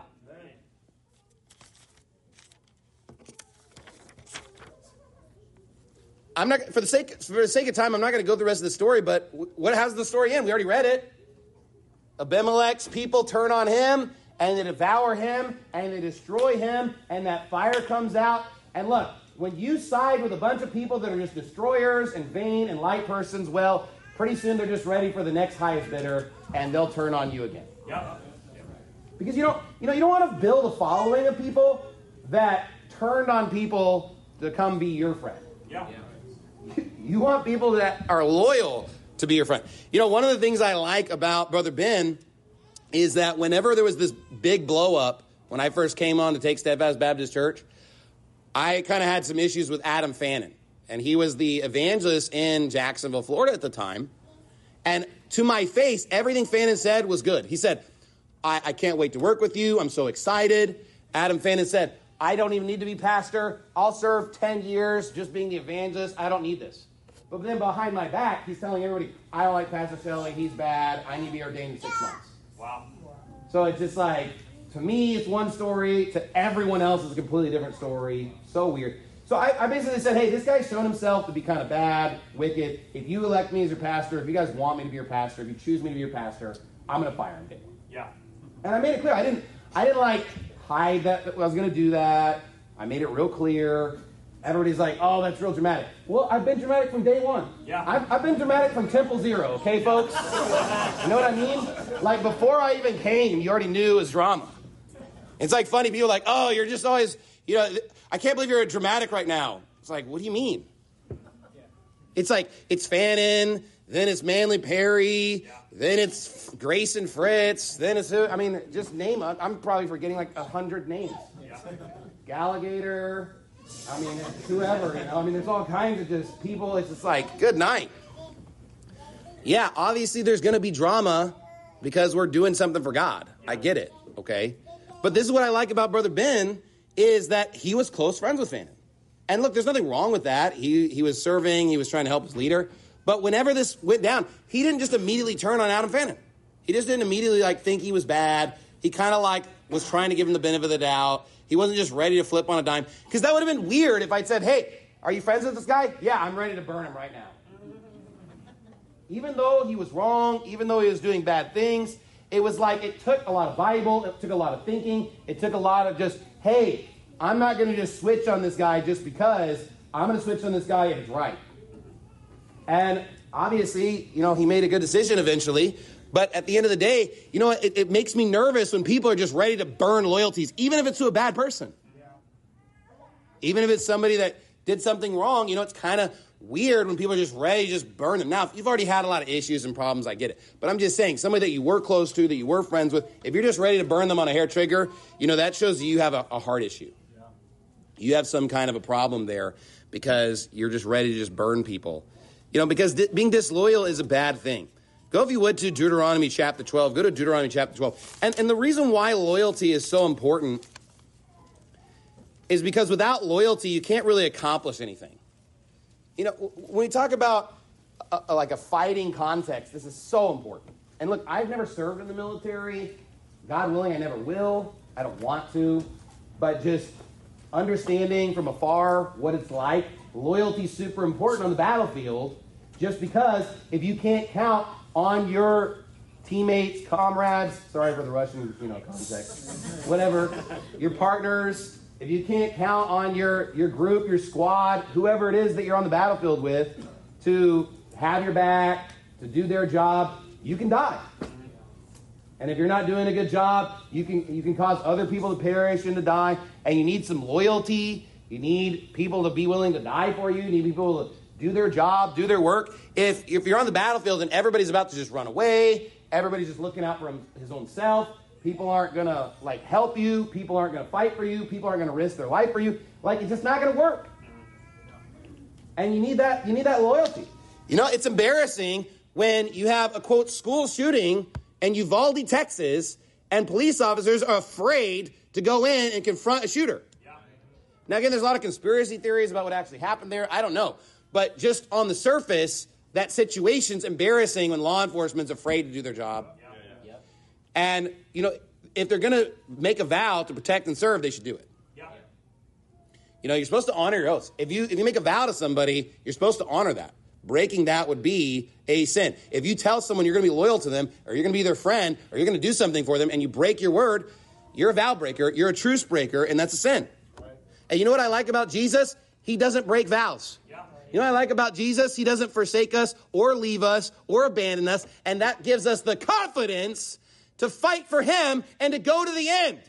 I'm not, for the sake of time, I'm not going to go through the rest of the story, but how's the story end? We already read it. Abimelech's people turn on him, and they devour him, and they destroy him, and that fire comes out. And look, when you side with a bunch of people that are just destroyers and vain and light persons, well, pretty soon they're just ready for the next highest bidder, and they'll turn on you again. Yep. Because you don't want to build a following of people that turned on people to come be your friend. Yeah. You want people that are loyal to be your friend. One of the things I like about Brother Ben is that whenever there was this big blow up, when I first came on to take Steadfast Baptist Church, I kind of had some issues with Adam Fannin. And he was the evangelist in Jacksonville, Florida at the time. And to my face, everything Fannin said was good. He said, I can't wait to work with you. I'm so excited. Adam Fannin said, I don't even need to be pastor. I'll serve 10 years just being the evangelist. I don't need this. But then behind my back, he's telling everybody, I don't like Pastor Shelley. He's bad. I need to be ordained in 6 months. Wow. So it's just like, to me, it's one story. To everyone else, it's a completely different story. So weird. So I basically said, hey, this guy's shown himself to be kind of bad, wicked. If you elect me as your pastor, if you guys want me to be your pastor, if you choose me to be your pastor, I'm going to fire him. Yeah. And I made it clear. I didn't hide that I was going to do that. I made it real clear. Everybody's like, oh, that's real dramatic. Well, I've been dramatic from day one. Yeah. I've been dramatic from Temple Zero, okay, folks? You know what I mean? Like, before I even came, you already knew it was drama. It's like funny, people are like, oh, you're just always, I can't believe you're a dramatic right now. It's like, what do you mean? It's like, it's Fannin, then it's Manly Perry, then it's Grayson Fritz, then it's, just name it. I'm probably forgetting like 100 names. Galligator, whoever, there's all kinds of just people. It's just like, good night. Yeah, obviously there's going to be drama because we're doing something for God. I get it, okay? But this is what I like about Brother Ben is that he was close friends with Fannin. And look, there's nothing wrong with that. He was serving, he was trying to help his leader. But whenever this went down, he didn't just immediately turn on Adam Fannin. He just didn't immediately think he was bad. He kind of was trying to give him the benefit of the doubt. He wasn't just ready to flip on a dime. Because that would have been weird if I'd said, hey, are you friends with this guy? Yeah, I'm ready to burn him right now. Even though he was wrong, even though he was doing bad things, it was like it took a lot of Bible, it took a lot of thinking, it took a lot of just, hey, I'm not going to just switch on this guy just because. I'm going to switch on this guy if it's right. And obviously, he made a good decision eventually. But at the end of the day, it makes me nervous when people are just ready to burn loyalties, even if it's to a bad person. Even if it's somebody that did something wrong, it's kind of weird when people are just ready to just burn them. Now, if you've already had a lot of issues and problems, I get it. But I'm just saying, somebody that you were close to, that you were friends with, if you're just ready to burn them on a hair trigger, that shows you have a heart issue. You have some kind of a problem there because you're just ready to just burn people. Because being disloyal is a bad thing. Go, if you would, to Deuteronomy chapter 12. Go to Deuteronomy chapter 12. And the reason why loyalty is so important is because without loyalty, you can't really accomplish anything. When we talk about a fighting context, this is so important. And look, I've never served in the military. God willing, I never will. I don't want to. But just understanding from afar what it's like, loyalty is super important on the battlefield, just because if you can't count on your teammates, comrades, sorry for the Russian, context, whatever, your partners, if you can't count on your group, your squad, whoever it is that you're on the battlefield with, to have your back, to do their job, you can die. And if you're not doing a good job, you can cause other people to perish and to die. And you need some loyalty. You need people to be willing to die for you. You need people to do their job, do their work. If you're on the battlefield and everybody's about to just run away, everybody's just looking out for his own self, People aren't going to like help you. People aren't going to fight for you. People aren't going to risk their life for you. Like, it's just not going to work. And you need that loyalty. You know, it's embarrassing when you have a, quote, school shooting in Uvalde, Texas, and police officers are afraid to go in and confront a shooter. Now, again, there's a lot of conspiracy theories about what actually happened there. I don't know. But just on the surface, that situation's embarrassing when law enforcement's afraid to do their job. And, you know, if they're going to make a vow to protect and serve, they should do it. You know, you're supposed to honor your oaths. If you make a vow to somebody, you're supposed to honor that. Breaking that would be a sin. If you tell someone you're going to be loyal to them, or you're going to be their friend, or you're going to do something for them, and you break your word, you're a vow breaker, you're a truce breaker, and that's a sin. Right. And you know what I like about Jesus? He doesn't break vows. Yeah. You know what I like about Jesus? He doesn't forsake us, or leave us, or abandon us, and that gives us the confidence to fight for him and to go to the end.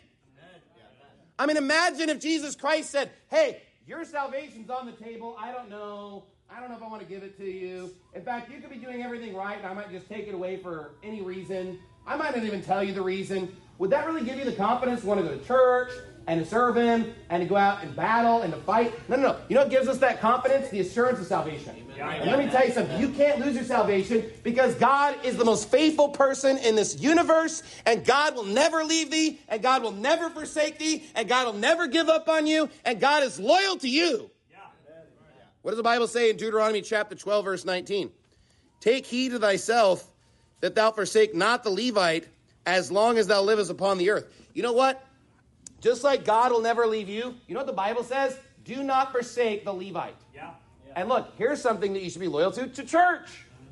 I mean, imagine if Jesus Christ said, hey, your salvation's on the table. I don't know if I want to give it to you. In fact, you could be doing everything right, and I might just take it away for any reason. I might not even tell you the reason. Would that really give you the confidence to want to go to church and to serve him and to go out and battle and to fight? No. You know what gives us that confidence? The assurance of salvation. And let me tell you something. You can't lose your salvation because God is the most faithful person in this universe, and God will never leave thee, and God will never forsake thee, and God will never give up on you, and God is loyal to you. What does the Bible say in Deuteronomy chapter 12, verse 19? Take heed to thyself that thou forsake not the Levite as long as thou livest upon the earth. You know what? Just like God will never leave you, you know what the Bible says? Do not forsake the Levite. Yeah. And look, here's something that you should be loyal to church.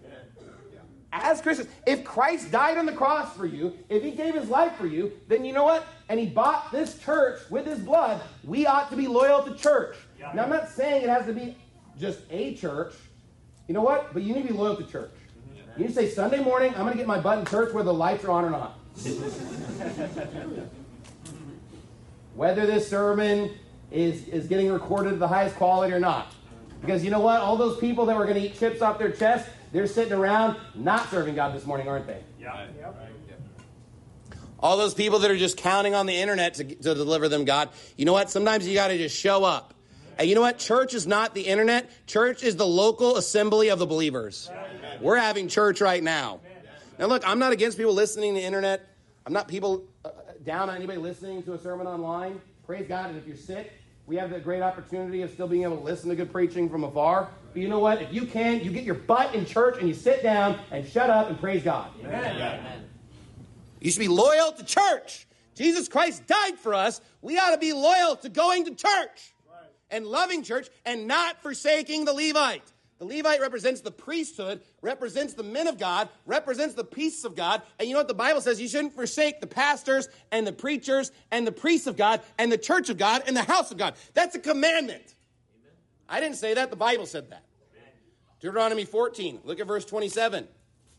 As Christians, if Christ died on the cross for you, if he gave his life for you, then you know what? And he bought this church with his blood, we ought to be loyal to church. Yeah. Now, I'm not saying it has to be just a church. You know what? But you need to be loyal to church. You need to say, Sunday morning, I'm going to get my butt in church whether the lights are on or not. Whether this sermon is getting recorded at the highest quality or not. Because you know what? All those people that were going to eat chips off their chest, they're sitting around not serving God this morning, aren't they? Yeah. All those people that are just counting on the internet to deliver them God. You know what? Sometimes you got to just show up. And you know what? Church is not the internet. Church is the local assembly of the believers. Amen. We're having church right now. Amen. Now look, I'm not against people listening to the internet. I'm not people down on anybody listening to a sermon online. Praise God. And if you're sick, we have the great opportunity of still being able to listen to good preaching from afar. But you know what? If you can, you get your butt in church and you sit down and shut up and praise God. Amen. Amen. You should be loyal to church. Jesus Christ died for us. We ought to be loyal to going to church. And loving church and not forsaking the Levite. The Levite represents the priesthood, represents the men of God, represents the priests of God. And you know what the Bible says? You shouldn't forsake the pastors and the preachers and the priests of God and the church of God and the house of God. That's a commandment. Amen. I didn't say that. The Bible said that. Amen. Deuteronomy 14. Look at verse 27.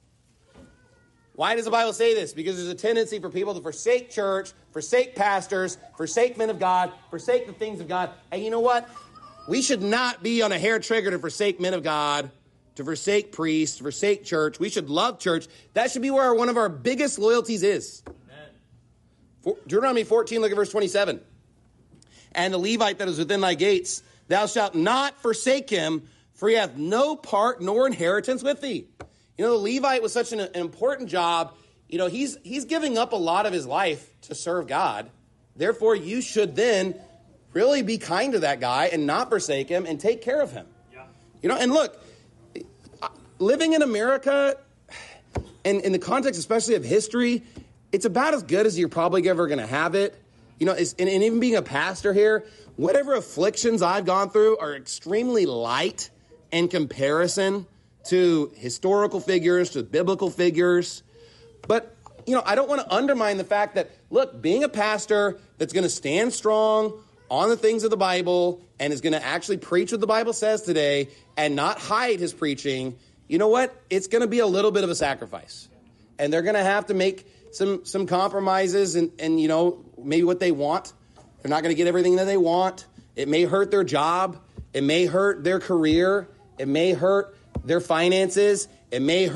Why does the Bible say this? Because there's a tendency for people to forsake church, forsake pastors, forsake men of God, forsake the things of God. And you know what? We should not be on a hair trigger to forsake men of God, to forsake priests, to forsake church. We should love church. That should be where one of our biggest loyalties is. Amen. Deuteronomy 14, look at verse 27. And the Levite that is within thy gates, thou shalt not forsake him, for he hath no part nor inheritance with thee. You know, the Levite was such an important job. You know, he's giving up a lot of his life to serve God. Therefore, you should then really be kind to that guy and not forsake him and take care of him. Yeah. You know, and look, living in America, and in the context especially of history, it's about as good as you're probably ever going to have it. You know, and even being a pastor here, whatever afflictions I've gone through are extremely light in comparison to historical figures, to biblical figures. But, you know, I don't want to undermine the fact that, look, being a pastor that's going to stand strong on the things of the Bible and is going to actually preach what the Bible says today and not hide his preaching, you know what? It's going to be a little bit of a sacrifice. And they're going to have to make some compromises and, you know, maybe what they want. They're not going to get everything that they want. It may hurt their job. It may hurt their career. It may hurt their finances. It may hurt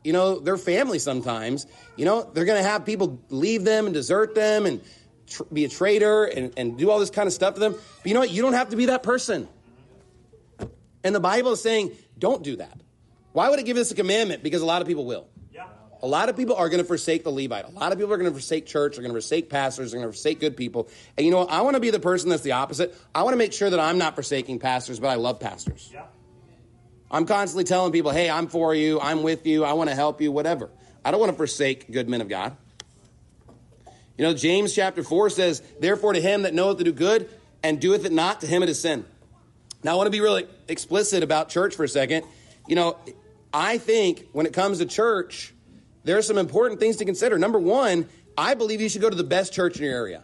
their family sometimes. They're going to have people leave them and desert them and be a traitor and do all this kind of stuff to them. But you know what? You don't have to be that person. And the Bible is saying, don't do that. Why would it give us a commandment? Because a lot of people will. Yeah. A lot of people are going to forsake the Levite. A lot of people are going to forsake church. They're going to forsake pastors. They're going to forsake good people. And you know what? I want to be the person that's the opposite. I want to make sure that I'm not forsaking pastors, but I love pastors. Yeah. I'm constantly telling people, hey, I'm for you. I'm with you. I want to help you, whatever. I don't want to forsake good men of God. James chapter 4 says, therefore to him that knoweth to do good and doeth it not, to him it is sin. Now I want to be really explicit about church for a second. I think when it comes to church, there are some important things to consider. Number one, I believe you should go to the best church in your area.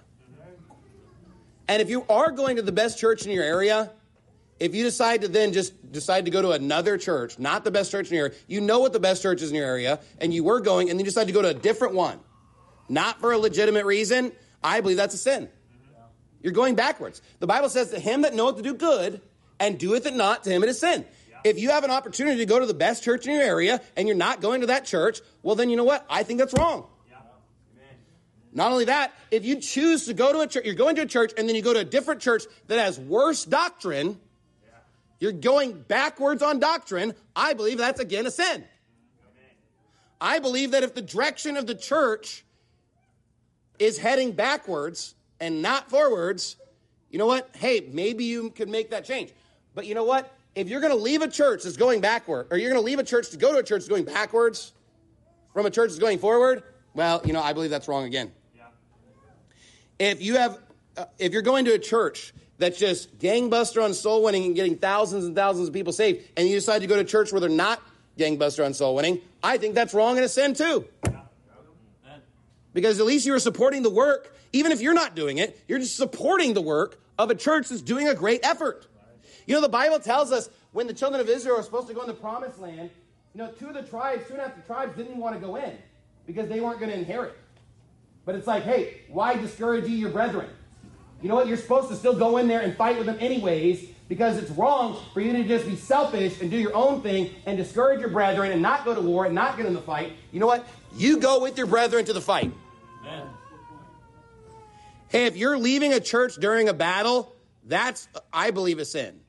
And if you are going to the best church in your area, if you decide to then just decide to go to another church, not the best church in your area, you know what the best church is in your area, and you were going, and then you decide to go to a different one, not for a legitimate reason, I believe that's a sin. You're going backwards. The Bible says, to him that knoweth to do good and doeth it not, to him it is sin. If you have an opportunity to go to the best church in your area and you're not going to that church, well, then you know what? I think that's wrong. Not only that, if you choose to go to a church, you're going to a church and then you go to a different church that has worse doctrine, you're going backwards on doctrine, I believe that's again a sin. I believe that if the direction of the church is heading backwards and not forwards, you know what? Hey, maybe you could make that change. But you know what? If you're going to leave a church that's going backward, or you're going to leave a church to go to a church that's going backwards from a church that's going forward, well, I believe that's wrong again. Yeah. If you're going to a church that's just gangbuster on soul winning and getting thousands and thousands of people saved, and you decide to go to a church where they're not gangbuster on soul winning, I think that's wrong and a sin too. Yeah. Because at least you are supporting the work, even if you're not doing it, you're just supporting the work of a church that's doing a great effort. The Bible tells us when the children of Israel were supposed to go in the promised land, 2.5 the tribes didn't want to go in because they weren't going to inherit. But it's like, hey, why discourage ye your brethren? You know what? You're supposed to still go in there and fight with them anyways, because it's wrong for you to just be selfish and do your own thing and discourage your brethren and not go to war and not get in the fight. You know what? You go with your brethren to the fight. Amen. Hey, if you're leaving a church during a battle, that's, I believe, a sin.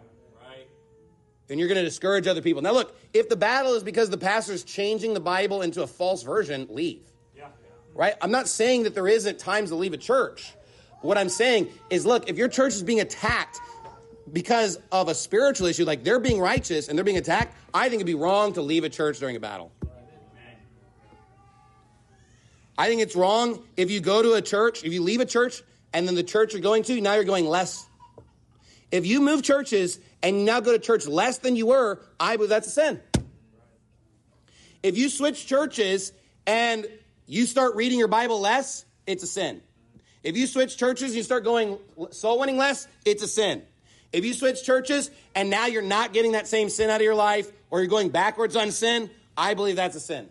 And you're going to discourage other people. Now, look, if the battle is because the pastor's changing the Bible into a false version, leave. Yeah. Right? I'm not saying that there isn't times to leave a church. What I'm saying is, look, if your church is being attacked because of a spiritual issue, like they're being righteous and they're being attacked, I think it'd be wrong to leave a church during a battle. I think it's wrong if you go to a church, if you leave a church, and then the church you're going to, now you're going less. If you move churches and you now go to church less than you were, I believe that's a sin. If you switch churches and you start reading your Bible less, it's a sin. If you switch churches and you start going soul winning less, it's a sin. If you switch churches and now you're not getting that same sin out of your life, or you're going backwards on sin, I believe that's a sin.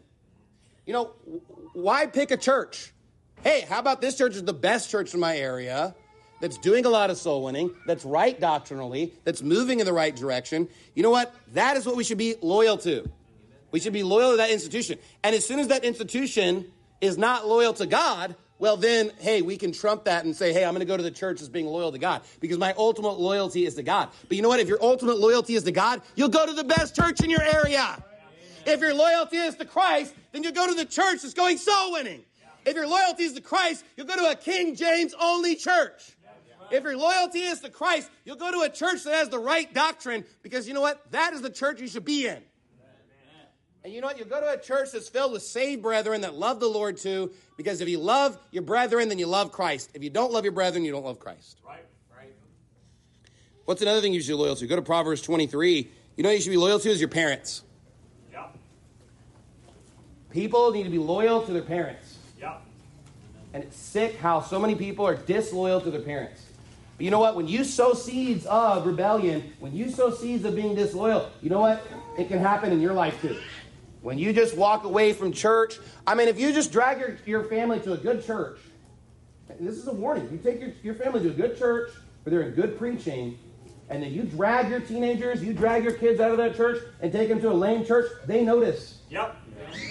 Why pick a church? Hey, how about this church is the best church in my area, that's doing a lot of soul winning, that's right doctrinally, that's moving in the right direction. You know what? That is what we should be loyal to. We should be loyal to that institution. And as soon as that institution is not loyal to God, well then, hey, we can trump that and say, hey, I'm going to go to the church as being loyal to God because my ultimate loyalty is to God. But you know what? If your ultimate loyalty is to God, you'll go to the best church in your area. If your loyalty is to Christ, then you'll go to the church that's going soul winning. If your loyalty is to Christ, you'll go to a King James only church. If your loyalty is to Christ, you'll go to a church that has the right doctrine, because you know what? That is the church you should be in. And you know what? You'll go to a church that's filled with saved brethren that love the Lord too, because if you love your brethren, then you love Christ. If you don't love your brethren, you don't love Christ. Right. What's another thing you should be loyal to? Go to Proverbs 23. You know what you should be loyal to is your parents. Yeah. People need to be loyal to their parents. Yeah. And it's sick how so many people are disloyal to their parents. But you know what? When you sow seeds of rebellion, when you sow seeds of being disloyal, you know what? It can happen in your life too. When you just walk away from church, if you just drag your family to a good church, and this is a warning, you take your family to a good church where they're in good preaching, and then you drag your teenagers, you drag your kids out of that church and take them to a lame church, they notice. Yep.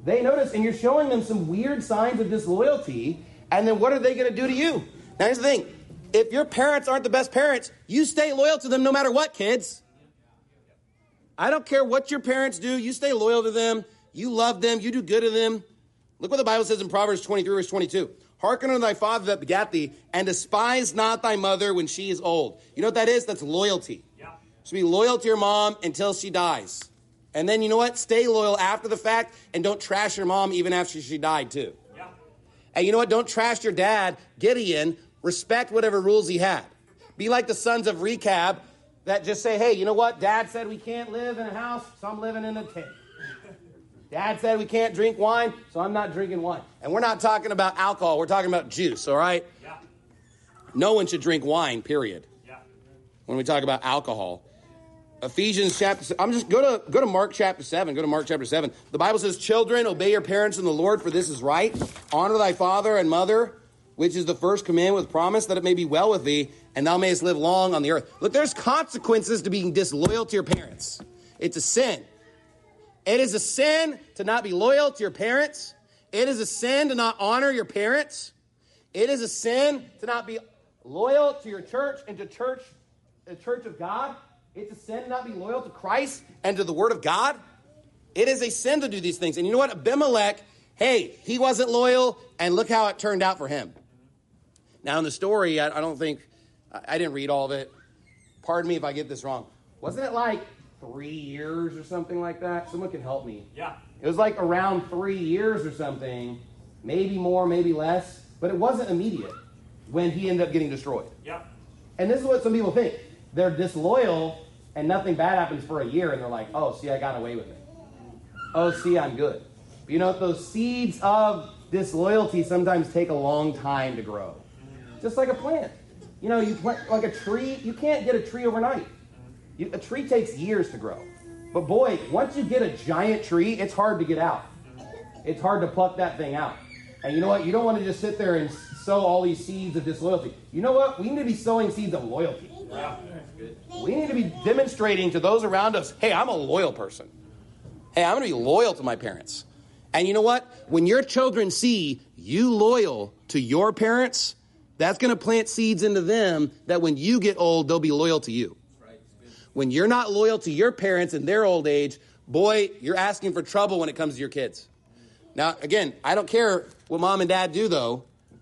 They notice, and you're showing them some weird signs of disloyalty, and then what are they going to do to you? Now, here's the thing. If your parents aren't the best parents, you stay loyal to them no matter what, kids. I don't care what your parents do. You stay loyal to them. You love them. You do good to them. Look what the Bible says in Proverbs 23, verse 22. Hearken unto thy father that begat thee, and despise not thy mother when she is old. You know what that is? That's loyalty. Yeah. So be loyal to your mom until she dies. And then you know what? Stay loyal after the fact, and don't trash your mom even after she died too. Yeah. And you know what? Don't trash your dad, Gideon. Respect whatever rules he had. Be like the sons of Rechab that just say, hey, you know what? Dad said we can't live in a house, so I'm living in a tent. Dad said we can't drink wine, so I'm not drinking wine. And we're not talking about alcohol. We're talking about juice, all right? Yeah. No one should drink wine, period. Yeah. When we talk about alcohol. Ephesians chapter, go to Mark chapter 7. Go to Mark chapter 7. The Bible says, children, obey your parents in the Lord, for this is right. Honor thy father and mother, which is the first commandment with promise, that it may be well with thee, and thou mayest live long on the earth. Look, there's consequences to being disloyal to your parents. It's a sin. It is a sin to not be loyal to your parents. It is a sin to not honor your parents. It is a sin to not be loyal to your church and to the church of God. It's a sin to not be loyal to Christ and to the word of God. It is a sin to do these things. And you know what? Abimelech, hey, he wasn't loyal, and look how it turned out for him. Now, in the story, I didn't read all of it. Pardon me if I get this wrong. Wasn't it like 3 years or something like that? Someone can help me. Yeah. It was like around 3 years or something, maybe more, maybe less, but it wasn't immediate when he ended up getting destroyed. Yeah. And this is what some people think. They're disloyal, and nothing bad happens for a year, and they're like, oh, see, I got away with it. Oh, see, I'm good. But you know, those seeds of disloyalty sometimes take a long time to grow. Just like a plant. You know, you plant like a tree, you can't get a tree overnight. A tree takes years to grow. But boy, once you get a giant tree, it's hard to get out. It's hard to pluck that thing out. And you know what? You don't want to just sit there and sow all these seeds of disloyalty. You know what? We need to be sowing seeds of loyalty. Yeah. We need to be demonstrating to those around us, hey, I'm a loyal person. Hey, I'm going to be loyal to my parents. And you know what? When your children see you loyal to your parents, that's going to plant seeds into them that when you get old, they'll be loyal to you. When you're not loyal to your parents in their old age, boy, you're asking for trouble when it comes to your kids. Now, again, I don't care what mom and dad do, though.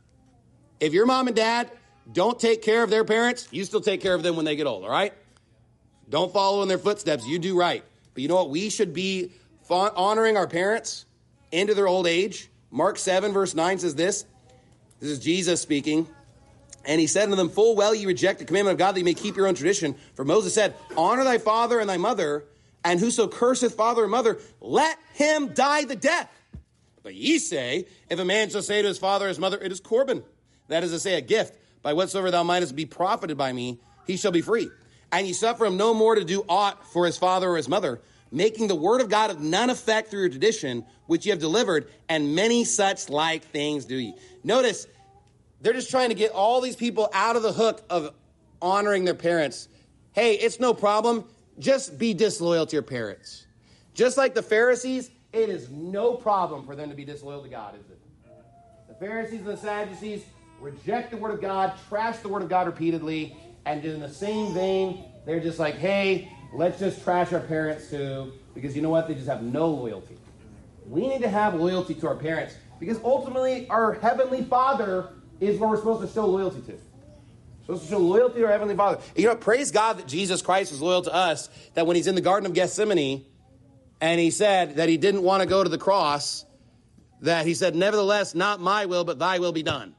If your mom and dad don't take care of their parents, you still take care of them when they get old, all right? Don't follow in their footsteps. You do right. But you know what? We should be honoring our parents into their old age. Mark 7, verse 9 says this. This is Jesus speaking. And he said unto them, full well ye reject the commandment of God that ye may keep your own tradition. For Moses said, honor thy father and thy mother, and whoso curseth father or mother, let him die the death. But ye say, if a man shall say to his father or his mother, it is Corban, that is to say, a gift, by whatsoever thou mightest be profited by me, he shall be free. And ye suffer him no more to do aught for his father or his mother, making the word of God of none effect through your tradition, which ye have delivered, and many such like things do ye. Notice, they're just trying to get all these people out of the hook of honoring their parents. Hey, it's no problem. Just be disloyal to your parents. Just like the Pharisees, it is no problem for them to be disloyal to God, is it? The Pharisees and the Sadducees reject the word of God, trash the word of God repeatedly, and in the same vein, they're just like, hey, let's just trash our parents too, because you know what? They just have no loyalty. We need to have loyalty to our parents, because ultimately our Heavenly Father is what we're supposed to show loyalty to. We're supposed to show loyalty to our Heavenly Father. You know, praise God that Jesus Christ was loyal to us, that when he's in the Garden of Gethsemane, and he said that he didn't want to go to the cross, that he said, nevertheless, not my will, but thy will be done.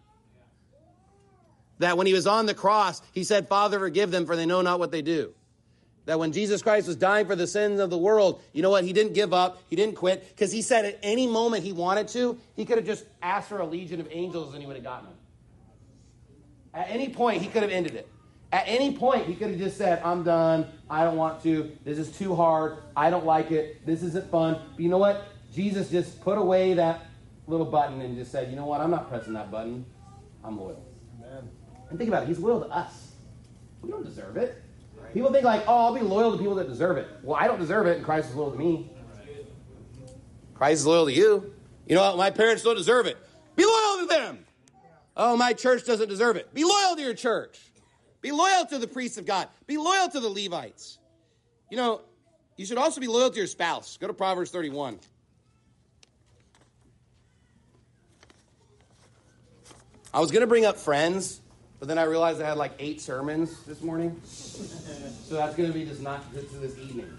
That when he was on the cross, he said, Father, forgive them, for they know not what they do. That when Jesus Christ was dying for the sins of the world, you know what? He didn't give up. He didn't quit, because he said at any moment he wanted to, he could have just asked for a legion of angels and he would have gotten them. At any point, he could have ended it. At any point, he could have just said, I'm done. I don't want to. This is too hard. I don't like it. This isn't fun. But you know what? Jesus just put away that little button and just said, you know what? I'm not pressing that button. I'm loyal. Amen. And think about it. He's loyal to us. We don't deserve it. Right. People think like, oh, I'll be loyal to people that deserve it. Well, I don't deserve it, and Christ is loyal to me. Christ is loyal to you. You know what? My parents don't deserve it. Be loyal to them. Oh, my church doesn't deserve it. Be loyal to your church. Be loyal to the priests of God. Be loyal to the Levites. You know, you should also be loyal to your spouse. Go to Proverbs 31. I was going to bring up friends, but then I realized I had like 8 sermons this morning. So that's going to be just not this evening.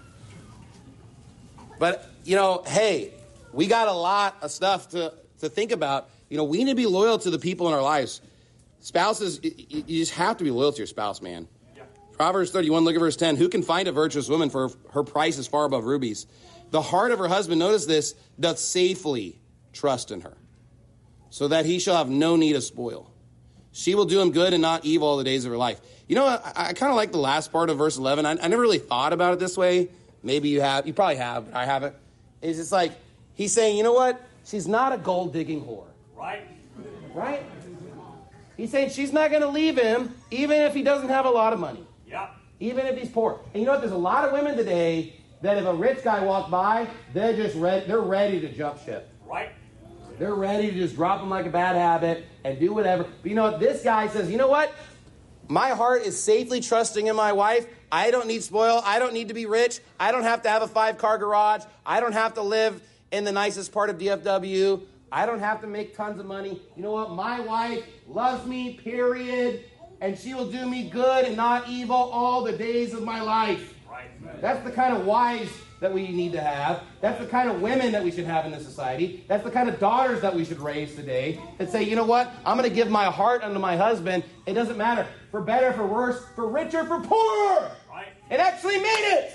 But, you know, hey, we got a lot of stuff to think about. You know, we need to be loyal to the people in our lives. Spouses, you just have to be loyal to your spouse, man. Yeah. Proverbs 31, look at verse 10. Who can find a virtuous woman, for her price is far above rubies? The heart of her husband, notice this, doth safely trust in her, so that he shall have no need of spoil. She will do him good and not evil all the days of her life. You know, I kind of like the last part of verse 11. I never really thought about it this way. Maybe you have. You probably have, but I haven't. It's just like, he's saying, you know what? She's not a gold-digging whore. Right? He's saying she's not going to leave him, even if he doesn't have a lot of money. Yeah. Even if he's poor. And you know what? There's a lot of women today that if a rich guy walks by, they're ready to jump ship. Right. They're ready to just drop him like a bad habit and do whatever. But you know what? This guy says, you know what? My heart is safely trusting in my wife. I don't need spoil. I don't need to be rich. I don't have to have a 5-car garage. I don't have to live in the nicest part of DFW. I don't have to make tons of money. You know what? My wife loves me, period. And she will do me good and not evil all the days of my life. Right. That's the kind of wives that we need to have. That's the kind of women that we should have in this society. That's the kind of daughters that we should raise today that say, you know what? I'm going to give my heart unto my husband. It doesn't matter. For better, for worse, for richer, for poorer. Right. It actually made it.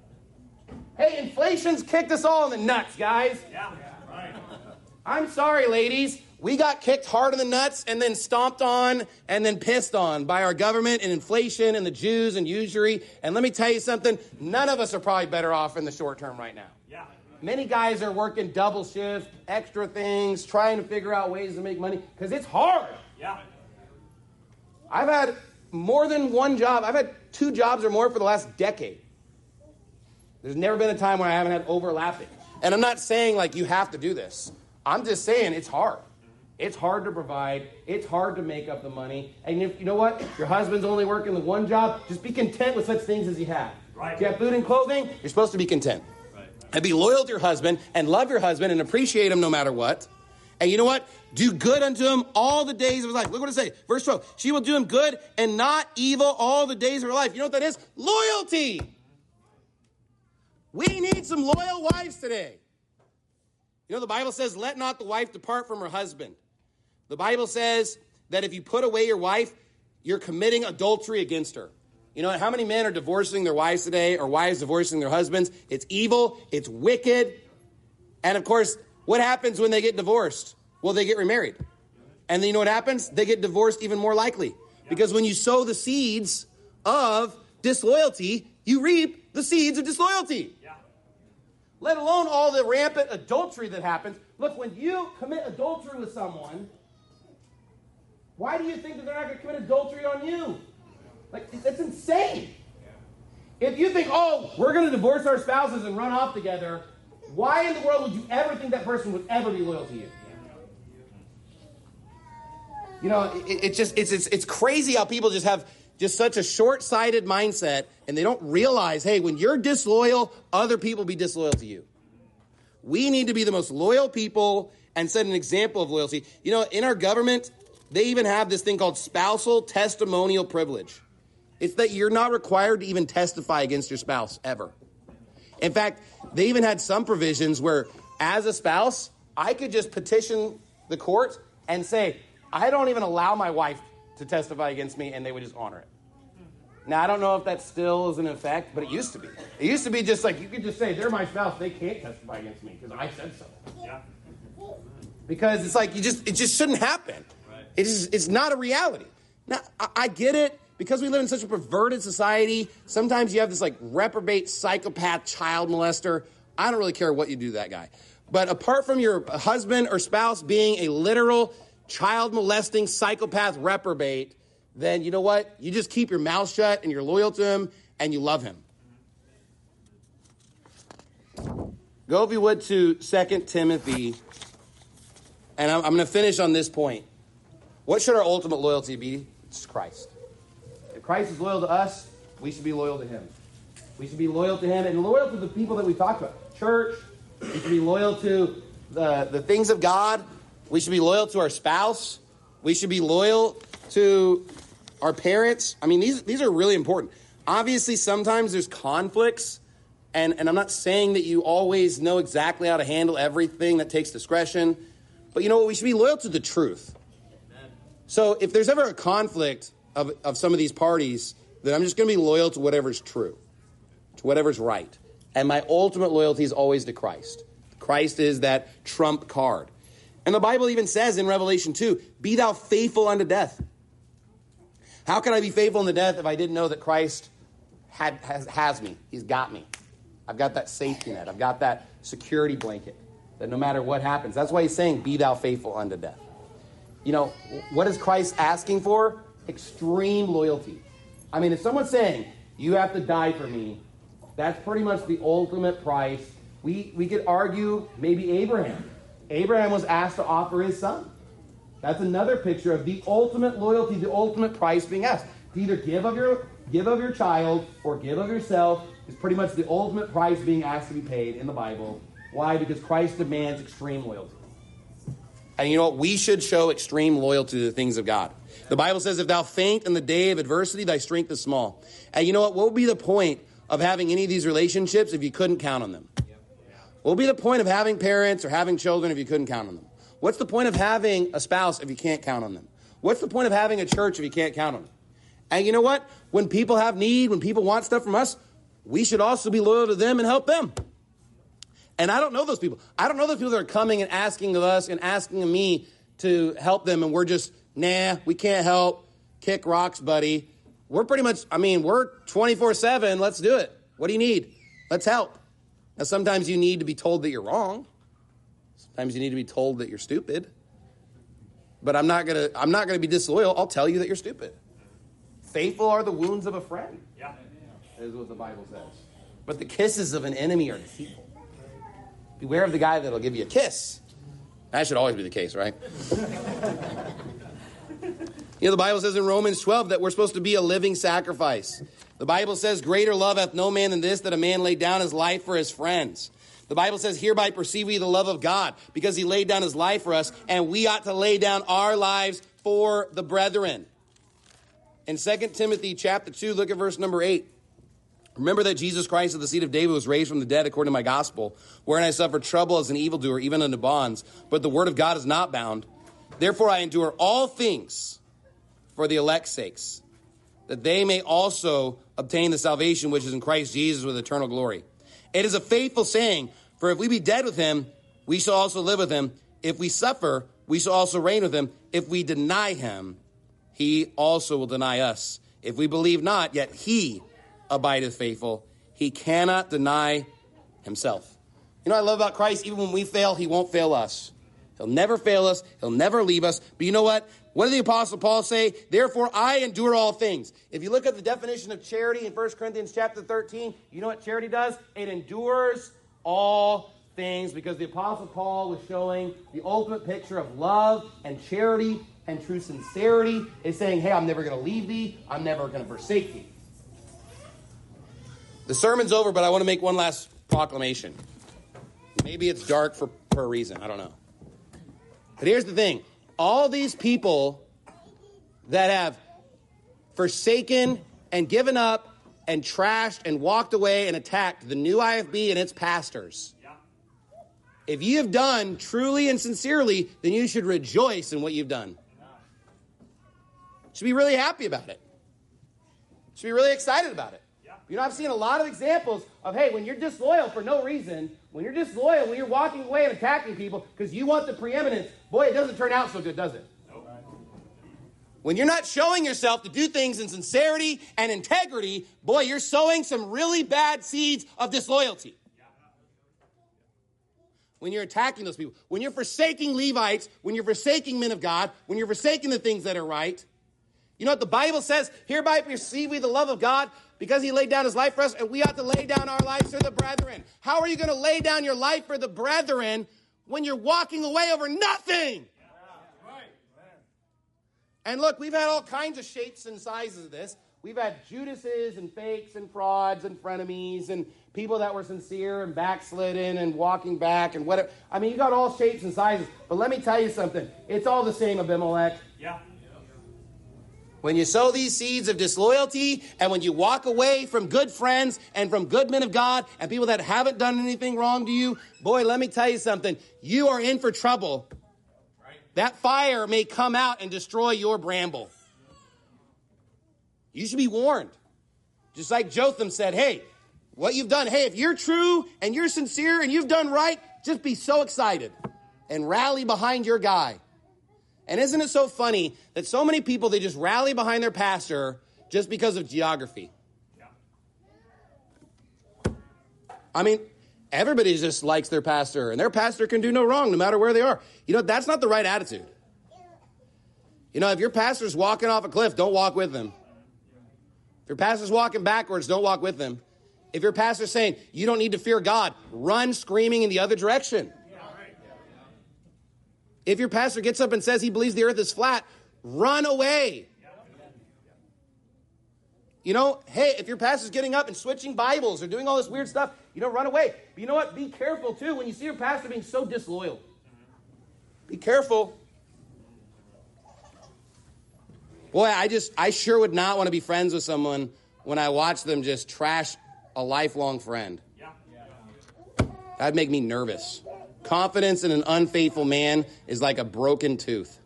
Hey, inflation's kicked us all in the nuts, guys. Yeah. Right. I'm sorry, ladies. We got kicked hard in the nuts and then stomped on and then pissed on by our government and inflation and the Jews and usury. And let me tell you something. None of us are probably better off in the short term right now. Yeah. Many guys are working double shift, extra things, trying to figure out ways to make money because it's hard. Yeah. I've had more than one job. I've had 2 jobs or more for the last decade. There's never been a time when I haven't had overlapping. And I'm not saying like you have to do this. I'm just saying it's hard. It's hard to provide. It's hard to make up the money. And if, you know what? Your husband's only working the one job. Just be content with such things as you have. Right. If you have food and clothing, you're supposed to be content. Right. And be loyal to your husband and love your husband and appreciate him no matter what. And you know what? Do good unto him all the days of his life. Look what it says. Verse 12. She will do him good and not evil all the days of her life. You know what that is? Loyalty. We need some loyal wives today. You know, the Bible says, let not the wife depart from her husband. The Bible says that if you put away your wife, you're committing adultery against her. You know, how many men are divorcing their wives today, or wives divorcing their husbands? It's evil. It's wicked. And of course, what happens when they get divorced? Well, they get remarried. And then you know what happens? They get divorced even more likely. Because when you sow the seeds of disloyalty, you reap the seeds of disloyalty. Let alone all the rampant adultery that happens. Look, when you commit adultery with someone, why do you think that they're not going to commit adultery on you? Like, that's insane. If you think, oh, we're going to divorce our spouses and run off together, why in the world would you ever think that person would ever be loyal to you? You know, it's crazy how people just have just such a short-sighted mindset, and they don't realize, hey, when you're disloyal, other people be disloyal to you. We need to be the most loyal people and set an example of loyalty. You know, in our government, they even have this thing called spousal testimonial privilege. It's that you're not required to even testify against your spouse, ever. In fact, they even had some provisions where, as a spouse, I could just petition the court and say, I don't even allow my wife to testify against me, and they would just honor it. Now, I don't know if that still is in effect, but it used to be. It used to be just like, you could just say, they're my spouse, they can't testify against me, because I said so. Yeah. Because it's like, it just shouldn't happen. Right. It's not a reality. Now, I get it, because we live in such a perverted society, sometimes you have this like reprobate, psychopath, child molester. I don't really care what you do to that guy. But apart from your husband or spouse being a literal child molesting psychopath reprobate, then you know what? You just keep your mouth shut and you're loyal to him and you love him. Go, if you would, to 2 Timothy. And I'm going to finish on this point. What should our ultimate loyalty be? It's Christ. If Christ is loyal to us, we should be loyal to him. We should be loyal to him and loyal to the people that we talked about. Church. We should be loyal to the things of God. We should be loyal to our spouse. We should be loyal to our parents. I mean, these are really important. Obviously, sometimes there's conflicts. And I'm not saying that you always know exactly how to handle everything. That takes discretion. But you know what? We should be loyal to the truth. Amen. So if there's ever a conflict of some of these parties, then I'm just going to be loyal to whatever's true, to whatever's right. And my ultimate loyalty is always to Christ. Christ is that trump card. And the Bible even says in Revelation 2, be thou faithful unto death. How can I be faithful unto death if I didn't know that Christ has me? He's got me. I've got that safety net. I've got that security blanket that no matter what happens. That's why he's saying, be thou faithful unto death. You know, what is Christ asking for? Extreme loyalty. I mean, if someone's saying, you have to die for me, that's pretty much the ultimate price. We could argue maybe Abraham. Abraham was asked to offer his son. That's another picture of the ultimate loyalty, the ultimate price being asked. To either give of your child or give of yourself is pretty much the ultimate price being asked to be paid in the Bible. Why? Because Christ demands extreme loyalty. And you know what? We should show extreme loyalty to the things of God. The Bible says, if thou faint in the day of adversity, thy strength is small. And you know what? What would be the point of having any of these relationships if you couldn't count on them? What would be the point of having parents or having children if you couldn't count on them? What's the point of having a spouse if you can't count on them? What's the point of having a church if you can't count on them? And you know what? When people have need, when people want stuff from us, we should also be loyal to them and help them. And I don't know those people. I don't know those people that are coming and asking of us and asking of me to help them. And we're just, nah, we can't help. Kick rocks, buddy. We're pretty much, we're 24/7. Let's do it. What do you need? Let's help. Now, sometimes you need to be told that you're wrong. Sometimes you need to be told that you're stupid. But I'm not gonna be disloyal. I'll tell you that you're stupid. Faithful are the wounds of a friend. Yeah. Is what the Bible says. But the kisses of an enemy are deceitful. Beware of the guy that'll give you a kiss. That should always be the case, right? The Bible says in Romans 12 that we're supposed to be a living sacrifice. The Bible says, greater love hath no man than this, that a man laid down his life for his friends. The Bible says, hereby perceive we the love of God, because he laid down his life for us, and we ought to lay down our lives for the brethren. In 2 Timothy chapter 2, look at verse number 8. Remember that Jesus Christ of the seed of David was raised from the dead according to my gospel, wherein I suffered trouble as an evildoer, even unto bonds. But the word of God is not bound. Therefore I endure all things for the elect's sakes, that they may also obtain the salvation which is in Christ Jesus with eternal glory. It is a faithful saying, for if we be dead with him, we shall also live with him. If we suffer, we shall also reign with him. If we deny him, he also will deny us. If we believe not, yet he abideth faithful. He cannot deny himself. You know what I love about Christ? Even when we fail, he won't fail us. He'll never fail us. He'll never leave us. But you know what? What did the Apostle Paul say? Therefore, I endure all things. If you look at the definition of charity in 1 Corinthians chapter 13, you know what charity does? It endures all things, because the Apostle Paul was showing the ultimate picture of love and charity and true sincerity. Is saying, hey, I'm never going to leave thee. I'm never going to forsake thee. The sermon's over, but I want to make one last proclamation. Maybe it's dark for a reason. I don't know. But here's the thing. All these people that have forsaken and given up and trashed and walked away and attacked the new IFB and its pastors, if you have done truly and sincerely, then you should rejoice in what you've done. You should be really happy about it. You should be really excited about it. You know, I've seen a lot of examples of, hey, when you're disloyal for no reason, when you're disloyal, when you're walking away and attacking people because you want the preeminence, boy, it doesn't turn out so good, does it? Nope. When you're not showing yourself to do things in sincerity and integrity, boy, you're sowing some really bad seeds of disloyalty. When you're attacking those people, when you're forsaking Levites, when you're forsaking men of God, when you're forsaking the things that are right. You know what the Bible says? Hereby perceive we the love of God. because he laid down his life for us, and we ought to lay down our lives for the brethren. How are you going to lay down your life for the brethren when you're walking away over nothing? And look, we've had all kinds of shapes and sizes of this. We've had Judases and fakes and frauds and frenemies and people that were sincere and backslidden and walking back and whatever. I mean, you got all shapes and sizes. But let me tell you something. It's all the same, Abimelech. Yeah. When you sow these seeds of disloyalty and when you walk away from good friends and from good men of God and people that haven't done anything wrong to you, boy, let me tell you something. You are in for trouble. That fire may come out and destroy your bramble. You should be warned. Just like Jotham said, hey, what you've done, hey, if you're true and you're sincere and you've done right, just be so excited and rally behind your guy. And isn't it so funny that so many people, they just rally behind their pastor just because of geography? I mean, everybody just likes their pastor, and their pastor can do no wrong no matter where they are. You know, that's not the right attitude. You know, if your pastor's walking off a cliff, don't walk with them. If your pastor's walking backwards, don't walk with them. If your pastor's saying you don't need to fear God, run screaming in the other direction. If your pastor gets up and says he believes the earth is flat, run away. You know, hey, if your pastor's getting up and switching Bibles or doing all this weird stuff, you know, run away. But you know what? Be careful, too, when you see your pastor being so disloyal. Be careful. Boy, I sure would not want to be friends with someone when I watch them just trash a lifelong friend. That'd make me nervous. Confidence in an unfaithful man is like a broken tooth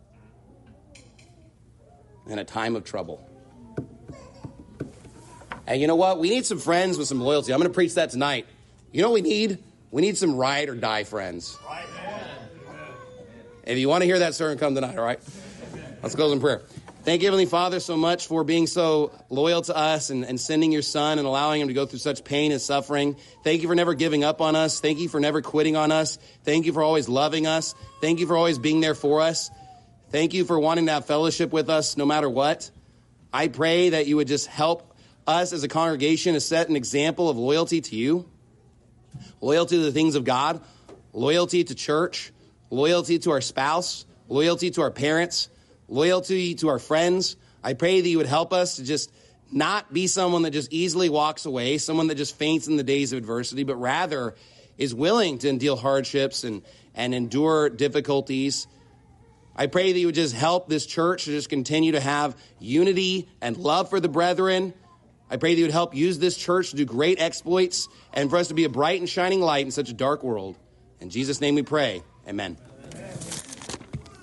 in a time of trouble. And you know what? We need some friends with some loyalty. I'm going to preach that tonight. You know what we need? We need some ride or die friends. Right. If you want to hear that sermon, come tonight, all right? Let's close in prayer. Thank you, Heavenly Father, so much for being so loyal to us and sending your Son and allowing him to go through such pain and suffering. Thank you for never giving up on us. Thank you for never quitting on us. Thank you for always loving us. Thank you for always being there for us. Thank you for wanting to have fellowship with us no matter what. I pray that you would just help us as a congregation to set an example of loyalty to you, loyalty to the things of God, loyalty to church, loyalty to our spouse, loyalty to our parents, loyalty to our friends. I pray that you would help us to just not be someone that just easily walks away, someone that just faints in the days of adversity, but rather is willing to endure hardships and endure difficulties. I pray that you would just help this church to just continue to have unity and love for the brethren. I pray that you would help use this church to do great exploits and for us to be a bright and shining light in such a dark world. In Jesus' name we pray. Amen.